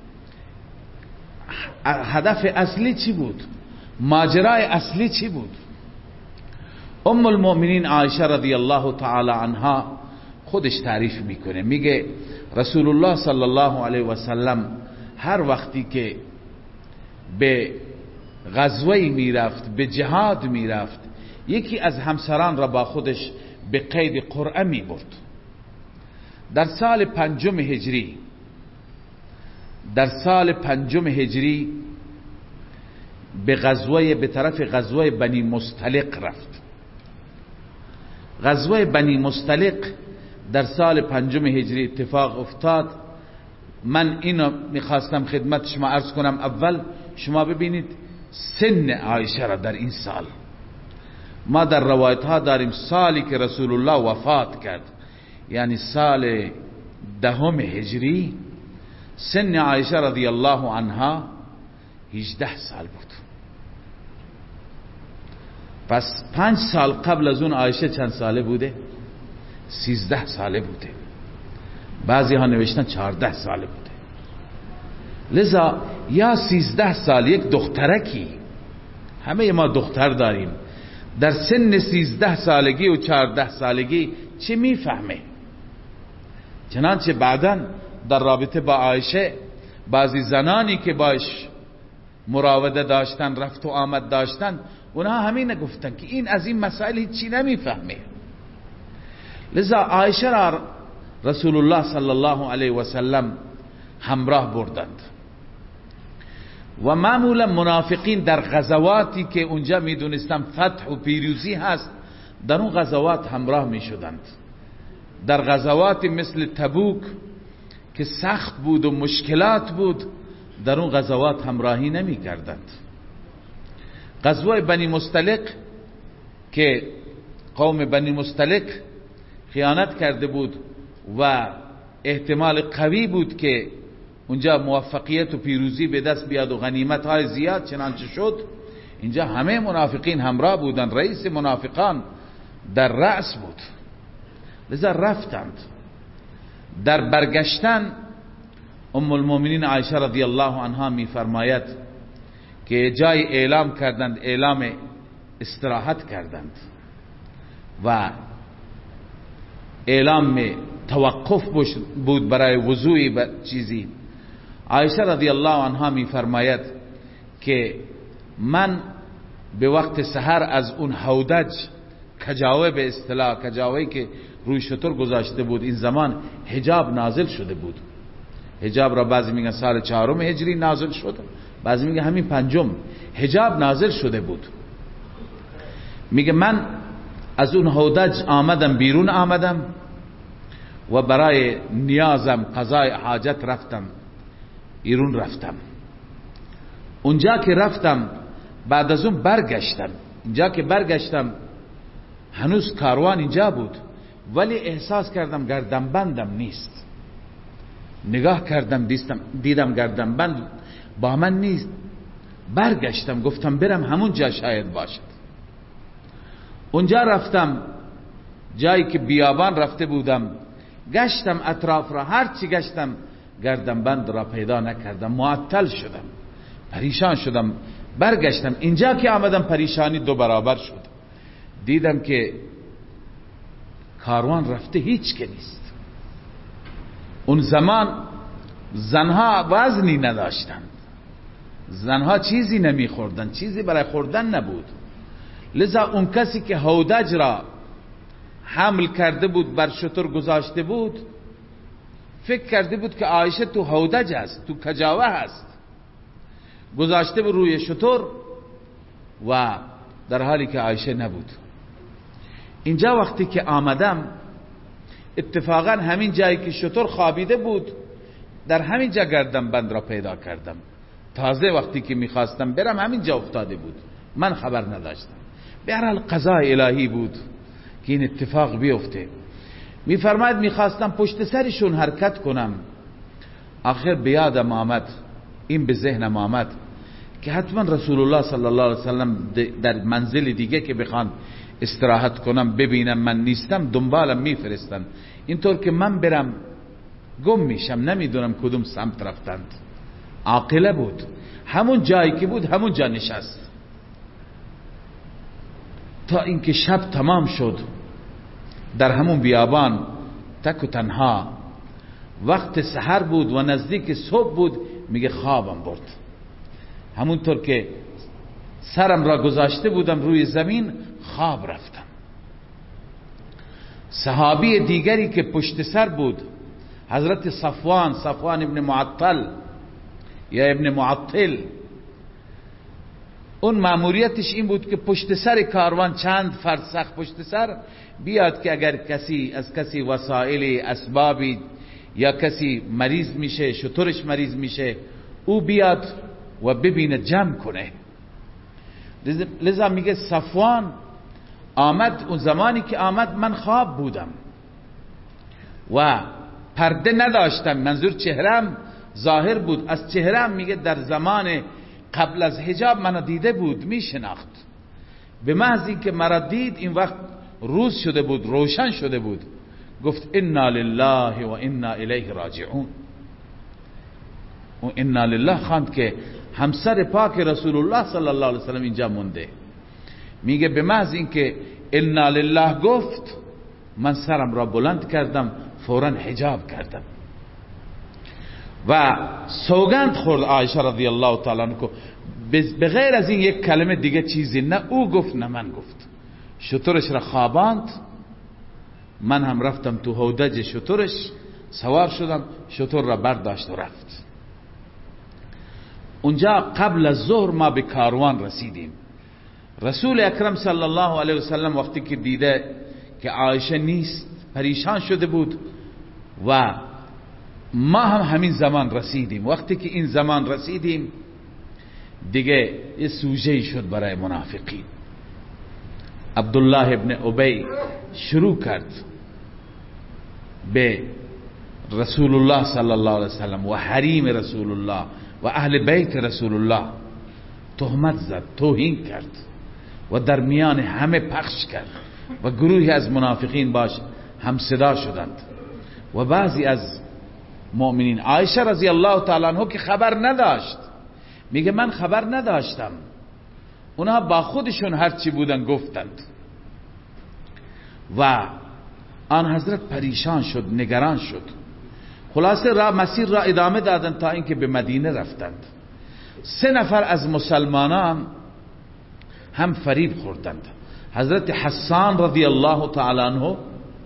هدف اصلی چی بود، ماجرای اصلی چی بود. ام المؤمنین عایشه رضی الله تعالی عنها خودش تعریف میکنه، میگه رسول الله صلی الله علیه و سلم هر وقتی که به غزوه میرفت، به جهاد میرفت، یکی از همسران را با خودش به قید قرعه میبرد. در سال 5 هجری، در سال 5 هجری به طرف غزوه بنی مستلق رفت. غزوه بنی مستلق در سال 5 هجری اتفاق افتاد. من اینو میخواستم خدمت شما عرض کنم. اول شما ببینید سن عایشه را در این سال. ما در روایت ها داریم سالی که رسول الله وفات کرد، یعنی سال 10 هجری، سن عایشه رضی الله عنها 18 سال بود. پس 5 سال قبل از اون عایشه چند ساله بوده؟ 13 ساله بوده. بعضی ها نوشتن 14 ساله بوده. لذا یا 13 سال یک دخترکی، همه ما دختر داریم، در سن 13 سالگی و 14 سالگی چه میفهمه؟ چنانچه بعداً در رابطه با عایشه بعضی زنانی که باش مراوده داشتن، رفت و آمد داشتن، اونها همین گفتن که این از این مسائل هیچی نمیفهمه. لذا عایشه را رسول الله صلی الله علیه و سلم همراه بردند و معمولا منافقین در غزواتی که اونجا میدونستن فتح و پیروزی هست، در اون غزوات همراه میشدند. در غزوات مثل تبوک که سخت بود و مشکلات بود، در اون غزوات همراهی نمی کردند. غزوه بنی مستلق که قوم بنی مستلق خیانت کرده بود و احتمال قوی بود که اونجا موفقیت و پیروزی به دست بیاد و غنیمت های زیاد، چنانچه شد. اینجا همه منافقین همراه بودن، رئیس منافقان در رأس بود. لذا رفتند. در برگشتن ام المؤمنین عایشه رضی الله عنها می فرماید که جای اعلام کردند، اعلام استراحت کردند و اعلام توقف بود برای وضوعی چیزی. عایشه رضی الله عنها می فرماید که من به وقت سحر از اون هودج، کجاوه به اصطلاح، کجاوهی که روی شتر گذاشته بود، این زمان حجاب نازل شده بود. حجاب را بعضی میگن سال 4 هجری نازل شد، بعضی میگن همین 5 حجاب نازل شده بود. میگه من از اون هودج آمدم، بیرون آمدم و برای نیازم، قضای حاجت رفتم، ایرون رفتم. اونجا که رفتم بعد از اون برگشتم. اینجا که برگشتم هنوز کاروان اینجا بود، ولی احساس کردم گردنبندم نیست. نگاه کردم دیدم گردنبند با من نیست. برگشتم، گفتم برم همون جا شاید باشد. اونجا رفتم جایی که بیابان رفته بودم، گشتم اطراف را، هرچی گشتم گردنبند را پیدا نکردم. معطل شدم، پریشان شدم. برگشتم. اینجا که آمدم پریشانی 2 برابر شد. دیدم که کاروان رفته، هیچ که نیست. اون زمان زنها وزنی نداشتند، زنها چیزی نمیخوردن، چیزی برای خوردن نبود. لذا اون کسی که هودج را حمل کرده بود، بر شتر گذاشته بود، فکر کرده بود که عایشه تو هودج است، تو کجاوه است، گذاشته بود روی شتر و در حالی که عایشه نبود. اینجا وقتی که آمدم، اتفاقا همین جایی که شتر خوابیده بود، در همین جا گردنبند را پیدا کردم. تازه وقتی که میخواستم برم همین جا افتاده بود، من خبر نداشتم. به هر حال قضای الهی بود که این اتفاق بیفته. میفرماید میخواستم پشت سرشون حرکت کنم، آخر به یادم آمد، این به ذهنم آمد که حتما رسول الله صلی الله علیه وسلم در منزل دیگه که بخوان استراحت کنم ببینم من نیستم، دنبالم میفرستن، اینطور که من برم گم میشم، نمیدونم کدوم سمت رفتند. عاقله بود، همون جایی که بود همون جا نشست تا اینکه شب تمام شد. در همون بیابان تک و تنها، وقت سحر بود و نزدیک صبح بود. میگه خوابم برد، همونطور که سرم را گذاشته بودم روی زمین خواب رفتم. صحابی دیگری که پشت سر بود، حضرت صفوان ابن معطل یا ابن معطل، اون مأموریتش این بود که پشت سر کاروان چند فرسخ پشت سر بیاد که اگر از کسی وسایل اسبابی یا کسی مریض میشه، شترش مریض میشه، او بیاد و ببینه جمع کنه. لذا میگه صفوان آمد، اون زمانی که آمد من خواب بودم و پرده نداشتم، منظور چهرم ظاهر بود. از چهرم میگه در زمان قبل از حجاب منو دیده بود، میشناخت. به محض اینکه مرا دید این وقت روز شده بود، روشن شده بود، گفت انا لله و انا الیه راجعون. و انا لله خواند که همسر پاک رسول الله صلی الله علیه وسلم اینجا مونده. میگه به محض اینکه انا لله گفت من سرم را بلند کردم، فوراً حجاب کردم و سوگند خورد عایشه رضی الله تعالی عنها به غیر از این یک کلمه دیگه چیزی نه او گفت نه من گفت. شترش را خواباند، من هم رفتم تو هودج شترش، سوار شدم، شتر را برداشت و رفت. اونجا قبل از ظهر ما به کاروان رسیدیم. رسول اکرم صلی الله علیه وسلم وقتی که دیده که عایشه نیست پریشان شده بود و ما هم همین زمان رسیدیم. وقتی که این زمان رسیدیم دیگه یه سوژه شد برای منافقین. عبدالله ابن ابی شروع کرد به رسول الله صلی الله علیه وسلم و حریم رسول الله و اهل بیت رسول الله تهمت زد، توهین کرد و در میان همه پخش کرد و گروهی از منافقین باش هم صدا شدند و بعضی از مؤمنین. عایشه رضی الله تعالی عنها که خبر نداشت، میگه من خبر نداشتم، اونها با خودشون هرچی بودن گفتند و آن حضرت پریشان شد، نگران شد. خلاصه مسیر را ادامه دادند تا اینکه به مدینه رفتند. 3 نفر از مسلمانان هم فریب خوردند. حضرت حسان رضی الله تعالی عنه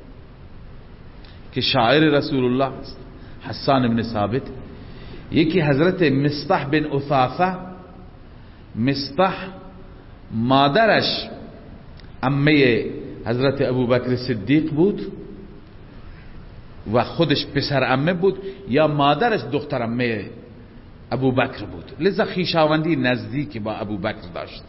که شاعر رسول الله است، حسان بن ثابت. یکی حضرت مصطح بن اثاثه. مصطح مادرش عمه حضرت ابوبکر صدیق بود و خودش پسر عمه بود، یا مادرش دختر عمه ابوبکر بود، لذا خویشاوندی نزدیک با ابوبکر داشت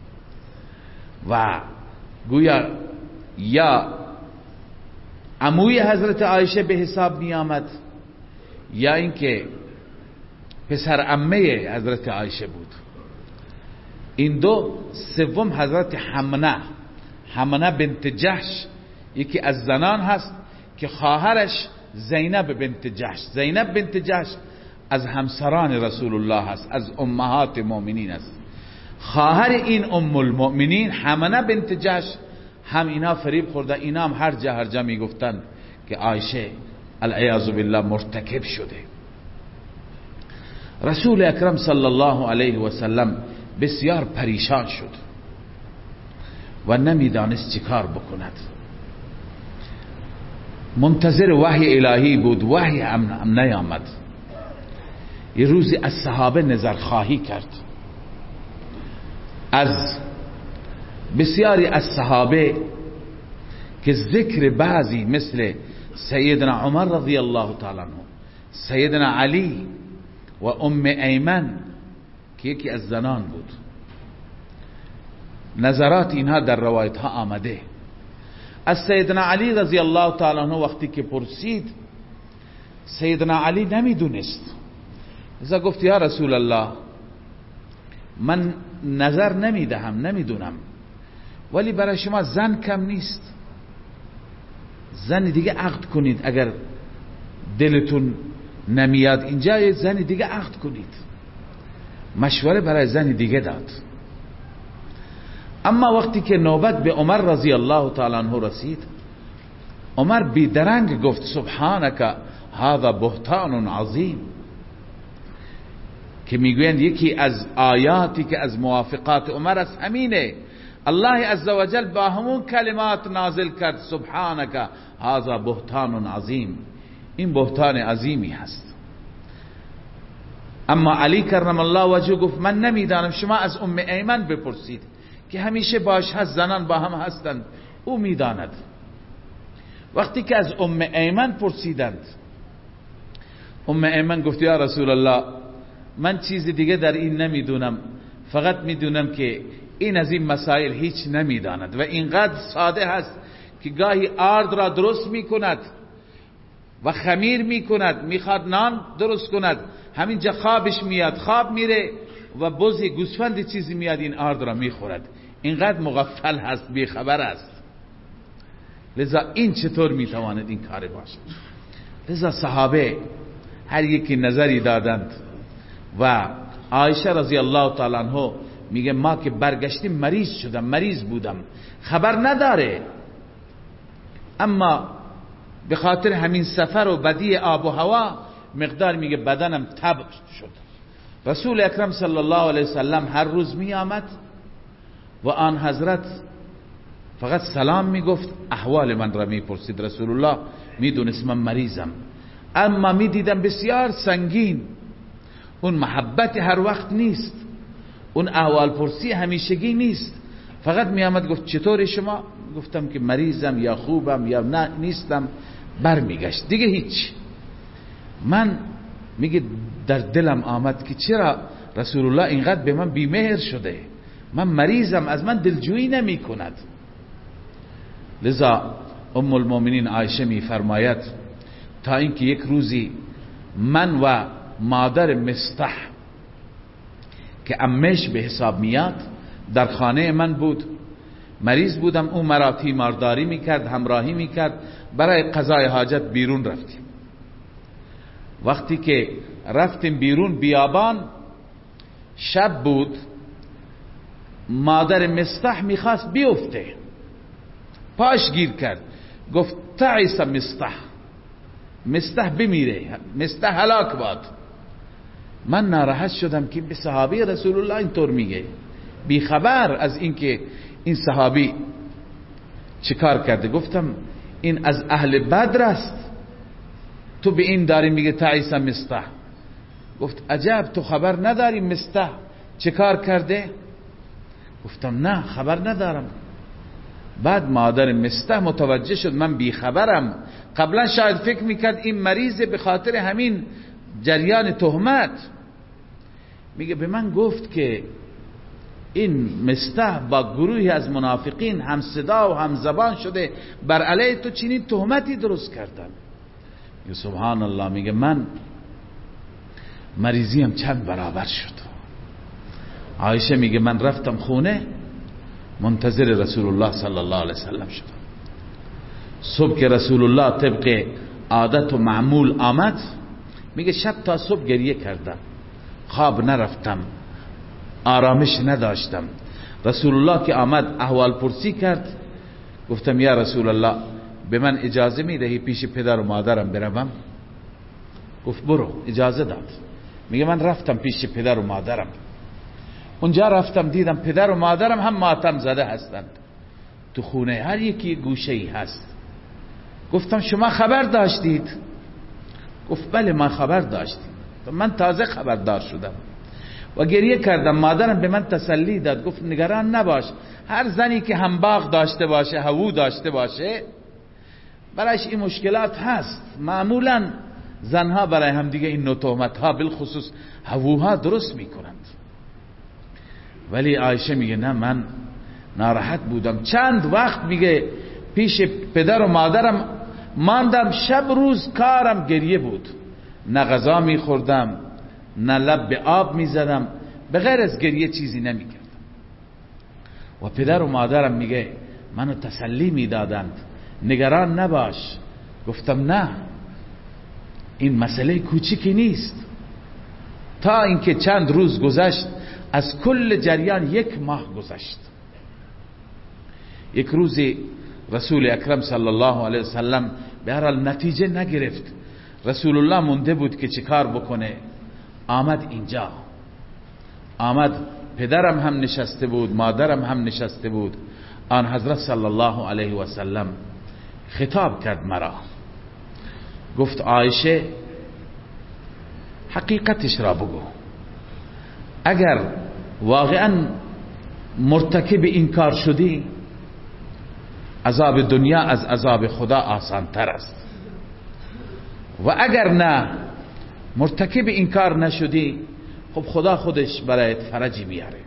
و گویا یا عموی حضرت عایشه به حساب می آمد یا اینکه پسر عمه حضرت عایشه بود. این دو. سوم حضرت حمنه بنت جحش، یکی از زنان هست که خواهرش زینب بنت جحش. زینب بنت جحش از همسران رسول الله هست، از امهات مؤمنین است. خواهر این ام المؤمنین حمنه بنت جحش هم اینا فریب خورده. اینا هم هر جا می گفتن که عایشه العیاذ بالله مرتکب شده. رسول اکرم صلی الله علیه و سلم بسیار پریشان شد و نمیدانست چیکار بکند. منتظر وحی الهی بود، وحی هم نیامد. یه روزی از صحابه نظرخواهی کرد. از بسیاری از صحابه که ذکر بعضی مثل سیدنا عمر رضی الله تعالی عنه، سیدنا علی و ام ایمن که یکی از زنان بود، نظرات اینها در روایت ها آمده. از سیدنا علی رضی الله تعالی عنه وقتی که پرسید، سیدنا علی نمیدونست، لذا گفت یا رسول الله من نظر نمیدهم، نمیدونم، ولی برای شما زن کم نیست، زن دیگه عقد کنید. اگر دلتون نمیاد اینجا یه زن دیگه عقد کنید. مشوره برای زن دیگه داد. اما وقتی که نوبت به عمر رضی الله تعالی عنه رسید، عمر بیدرنگ گفت سبحانك هذا بهتان عظیم، که میگویند یکی از آیاتی که از موافقات عمر است همینه. الله عزوجل با همون کلمات نازل کرد سبحانك هذا بهتان عظیم، این بهتان عظیمی هست. اما علی کرم الله وجهه گفت من نمیدانم، شما از ام ایمن بپرسید که همیشه باش هست، زنان با هم هستند، او میداند. وقتی که از ام ایمن پرسیدند، ام ایمن گفت یا رسول الله من چیز دیگه در این نمیدونم، فقط میدونم که این از این مسائل هیچ نمیداند و اینقدر ساده هست که گاهی آرد را درست میکند و خمیر میکند، میخواد نان درست کند، همینجا خوابش میاد، خواب میره و بزی گوسفندی چیزی میاد این آرد را میخورد. اینقدر مغفل هست، بیخبر است. لذا این چطور میتواند این کار باشد؟ لذا صحابه هر یکی نظری دادند و عایشه رضی الله تعالی عنها میگه ما که برگشتیم مریض شدم، مریض بودم، خبر نداره، اما به خاطر همین سفر و بدی آب و هوا مقدار میگه بدنم تب شد. رسول اکرم صلی الله علیه وسلم هر روز می آمد و آن حضرت فقط سلام می گفت، احوال من را می پرسید. رسول الله می دونست من مریضم، اما می دیدم بسیار سنگین، اون محبت هر وقت نیست، اون احوال پرسی همیشگی نیست. فقط می آمد گفت چطوری شما؟ گفتم که مریضم یا خوبم یا نه نیستم، بر می گشت دیگه هیچ. من میگه در دلم آمد که چرا رسول الله اینقدر به من بیمهر شده، من مریضم، از من دلجویی نمی کند. لذا ام المؤمنین عایشه می فرماید تا اینکه یک روزی من و مادر مستح که عمش به حساب میاد در خانه من بود، مریض بودم، اون مرا تیمارداری میکرد، همراهی میکرد، برای قضای حاجت بیرون رفتیم. وقتی که رفتیم بیرون بیابان، شب بود، مادر مستح میخواست بیفته، پاش گیر کرد، گفت تعیس مستح، مستح بمیره، مستح هلاک باد. من ناراحت شدم که به صحابی رسول الله اینطور میگه، بی خبر از اینکه این صحابی چیکار کرده. گفتم این از اهل بدر است، تو به این داری میگه تعیس مستح. گفت عجب، تو خبر نداری مستح چه کار کرده؟ گفتم نه خبر ندارم. بعد مادر مستح متوجه شد من بی خبرم، قبلا شاید فکر میکرد این مریضه به خاطر همین جریان تهمت. میگه به من گفت که این مستح با گروهی از منافقین هم صدا و هم زبان شده، بر علیه تو چنین تهمتی درست کردن. سبحان الله. میگه من مریضیم چند برابر شد. عایشه میگه من رفتم خونه، منتظر رسول الله صلی الله علیه وسلم شدم. صبح که رسول الله طبق عادت و معمول آمد، میگه شب تا صبح گریه کردم، خواب نرفتم، آرامش نداشتم. رسول الله که آمد احوال پرسی کرد، گفتم یا رسول الله به من اجازه میدهی پیش پدر و مادرم بروم؟ گفت برو. اجازه داد. میگه من رفتم پیش پدر و مادرم، اونجا رفتم دیدم پدر و مادرم هم ماتم زده هستند، تو خونه هر یکی گوشه ای هست. گفتم شما خبر داشتید؟ گفت بله من خبر داشتیم، من تازه خبردار شدم و گریه کردم. مادرم به من تسلی داد، گفت نگران نباش، هر زنی که هم باغ داشته باشه، هوو داشته باشه، برایش این مشکلات هست. معمولا زنها برای هم دیگه این نوع تهمت ها بالخصوص هووها درست میکنند. ولی عایشه میگه نه من ناراحت بودم، چند وقت میگه پیش پدر و مادرم ماندم، شب روز کارم گریه بود، نه غذا میخوردم نه لب به آب میزدم، به غیر از گریه چیزی نمیکردم. و پدر و مادرم میگه منو تسلی میدادند، نگران نباش. گفتم نه این مسئله کوچیکی نیست. تا اینکه چند روز گذشت، از کل جریان یک ماه گذشت. یک روزی رسول اکرم صلی الله علیه وسلم به هر حال نتیجه نگرفت، رسول الله مونده بود که چیکار بکنه. آمد اینجا، آمد پدرم هم نشسته بود، مادرم هم نشسته بود. آن حضرت صلی الله علیه وسلم خطاب کرد مرا، گفت عایشه حقیقتش را بگو، اگر واقعا مرتکب این کار شدی، عذاب دنیا از عذاب خدا آسان تر است، و اگر نه مرتکب این کار نشدی، خب خدا خودش برایت فرجی میاره.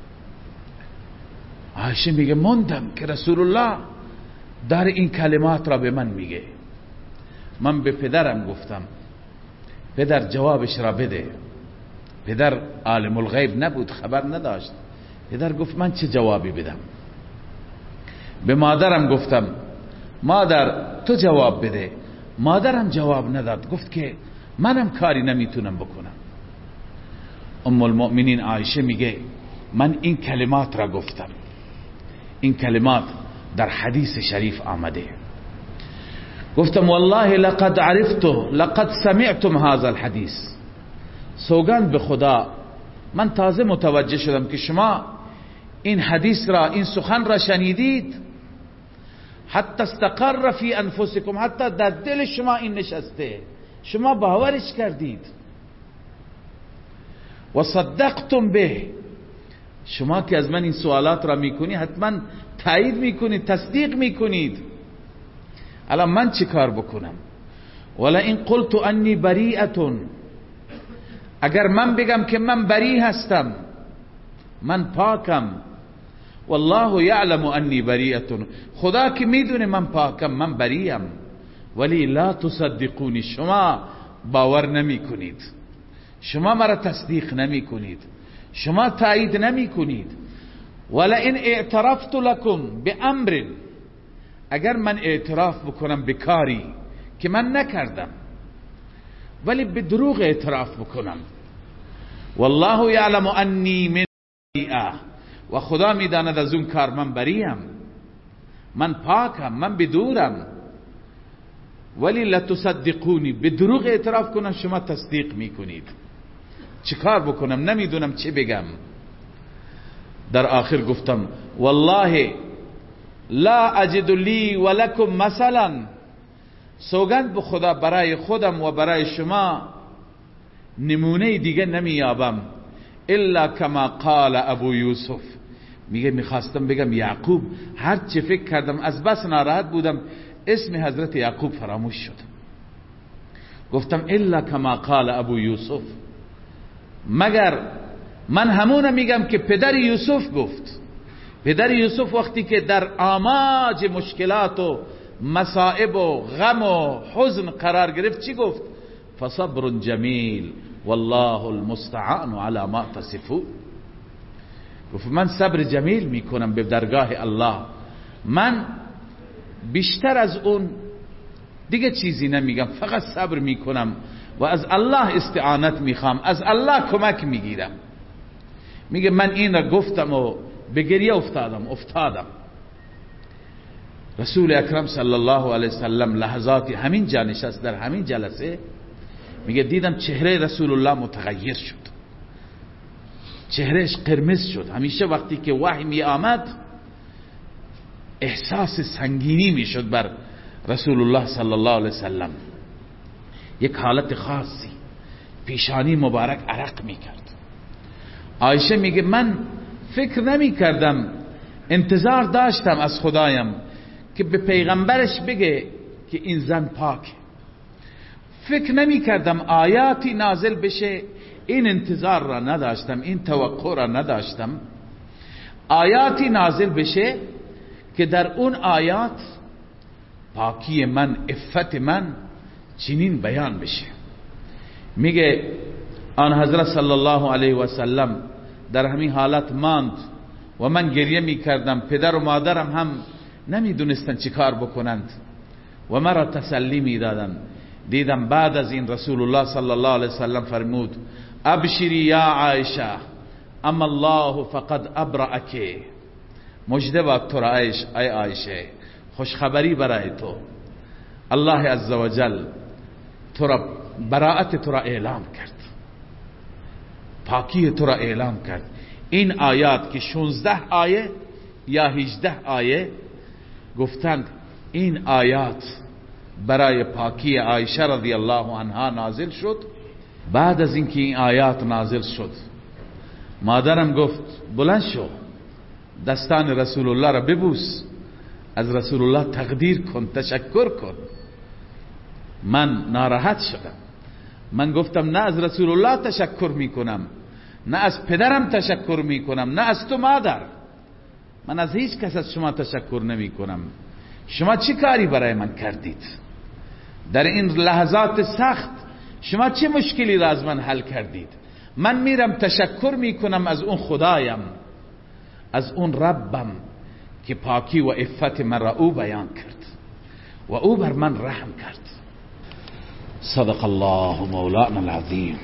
عایشه میگه موندم که رسول الله در این کلمات را به من میگه. من به پدرم گفتم پدر جوابش را بده. پدر عالم الغیب نبود، خبر نداشت. پدر گفت من چه جوابی بدم؟ به مادرم گفتم مادر تو جواب بده. مادرم جواب نداد، گفت که منم کاری نمیتونم بکنم. ام المؤمنین عایشه میگه من این کلمات را گفتم. این کلمات در حدیث شریف آمده. گفتم والله لقد عرفته لقد سمعتم هذا الحديث. سوگند به خدا من تازه متوجه شدم که شما این حدیث را، این سخن را شنیدید. حتی استقر فی انفسکم، حتی در دل شما این نشسته، شما باورش کردید. و صدقتم به، شما که از من این سوالات را میکنی حتما تایید میکنید، تصدیق میکنید. الان من چی کار بکنم؟ ولا این قلت انی بریئة، اگر من بگم که من بری هستم، من پاکم، والله یعلم انی بریئة، خدا که میدونه من پاکم، من بریم، ولی لا تصدقونی، شما باور نمی کنید، شما مرا تصدیق نمی کنید، شما تایید نمی کنید. ولا این اعترفت لکم بامر، اگر من اعتراف بکنم به کاری که من نکردم ولی به دروغ اعتراف بکنم، والله یعلم انی من بریئة، و خدا میداند از اون کار من بریم، من پاکم، من بدورم، ولی لتصدقونی، به دروغ اعتراف کنم شما تصدیق میکنید. چه کار بکنم؟ نمیدونم چه بگم. در آخر گفتم والله لا اجد لی ولکم مثلا، سوگند به خدا برای خودم و برای شما نمونه دیگه نمیابم، الا کما قال ابو یوسف. میگه میخواستم بگم یعقوب، هر چه فکر کردم از بس ناراحت بودم اسم حضرت یعقوب فراموش شد. گفتم الا کما قال ابو یوسف، مگر من همون میگم که پدر یوسف گفت. پدر یوسف وقتی که در آماج مشکلات و مصائب و غم و حزن قرار گرفت چی گفت؟ فصبر جمیل والله المستعان علی ما تصفون. گفت من صبر جمیل میکنم به درگاه الله، من بیشتر از اون دیگه چیزی نمیگم، فقط صبر میکنم و از الله استعانت میخوام، از الله کمک میگیرم. میگه من این را گفتم و به گریه افتادم. رسول اکرم صلی الله علیه وسلم لحظاتی همین جا نشست، در همین جلسه، میگه دیدم چهره رسول الله متغیر شد، چهرهش قرمز شد. همیشه وقتی که وحی می آمد احساس سنگینی میشد بر رسول الله صلی الله علیه وسلم، یک حالت خاصی، پیشانی مبارک عرق میکرد. عایشه میگه من فکر نمی کردم، انتظار داشتم از خدایم که به پیغمبرش بگه که این زن پاک. فکر نمی کردم آیاتی نازل بشه، این انتظار را نداشتم، این توقع را نداشتم. آیاتی نازل بشه که در اون آیات پاکی من، عفت من چنین بیان بشه. میگه آن حضرت صلی الله علیه و سلم در همین حالت ماند و من گریه می کردم. پدر و مادرم هم نمیدونستن چی کار بکنند و مرا تسلی می دادن. دیدم بعد از این رسول الله صلی الله علیه وسلم فرمود ابشری یا عایشه اما الله فقد ابرأک، مجده باد تو را ای عایشه، خوشخبری برای تو، الله عزوجل تو را براءت تو را اعلام کرد، پاکی تو را اعلام کرد. این آیات که 16 آیه یا 18 آیه گفتند این آیات برای پاکی عایشه رضی الله عنها نازل شد. بعد از اینکه این آیات نازل شد مادرم گفت بلند شو، دستان رسول الله را ببوس، از رسول الله تقدیر کن، تشکر کن. من ناراحت شدم. من گفتم نه از رسول الله تشکر میکنم، نه از پدرم تشکر میکنم، نه از تو مادر، من از هیچ کس از شما تشکر نمی کنم. شما چی کاری برای من کردید؟ در این لحظات سخت شما چه مشکلی را از من حل کردید؟ من میرم تشکر میکنم از اون خدایم، از اون ربم که پاکی و عفت من را او بیان کرد و او بر من رحم کرد. صدق الله مولانا العظیم.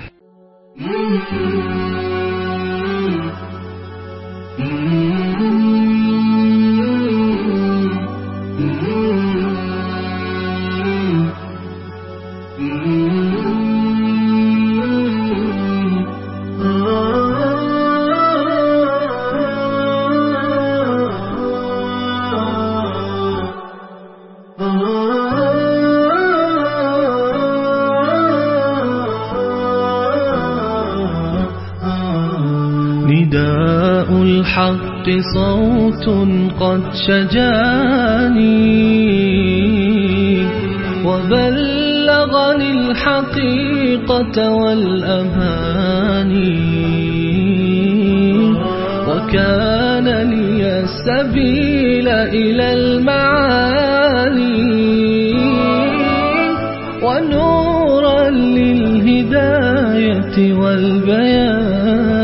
نداء الحق صوت قد شجاني وبلغني الحقيقة والأماني، وكان لي السبيل إلى المعالي ونورا للهداية والبيان.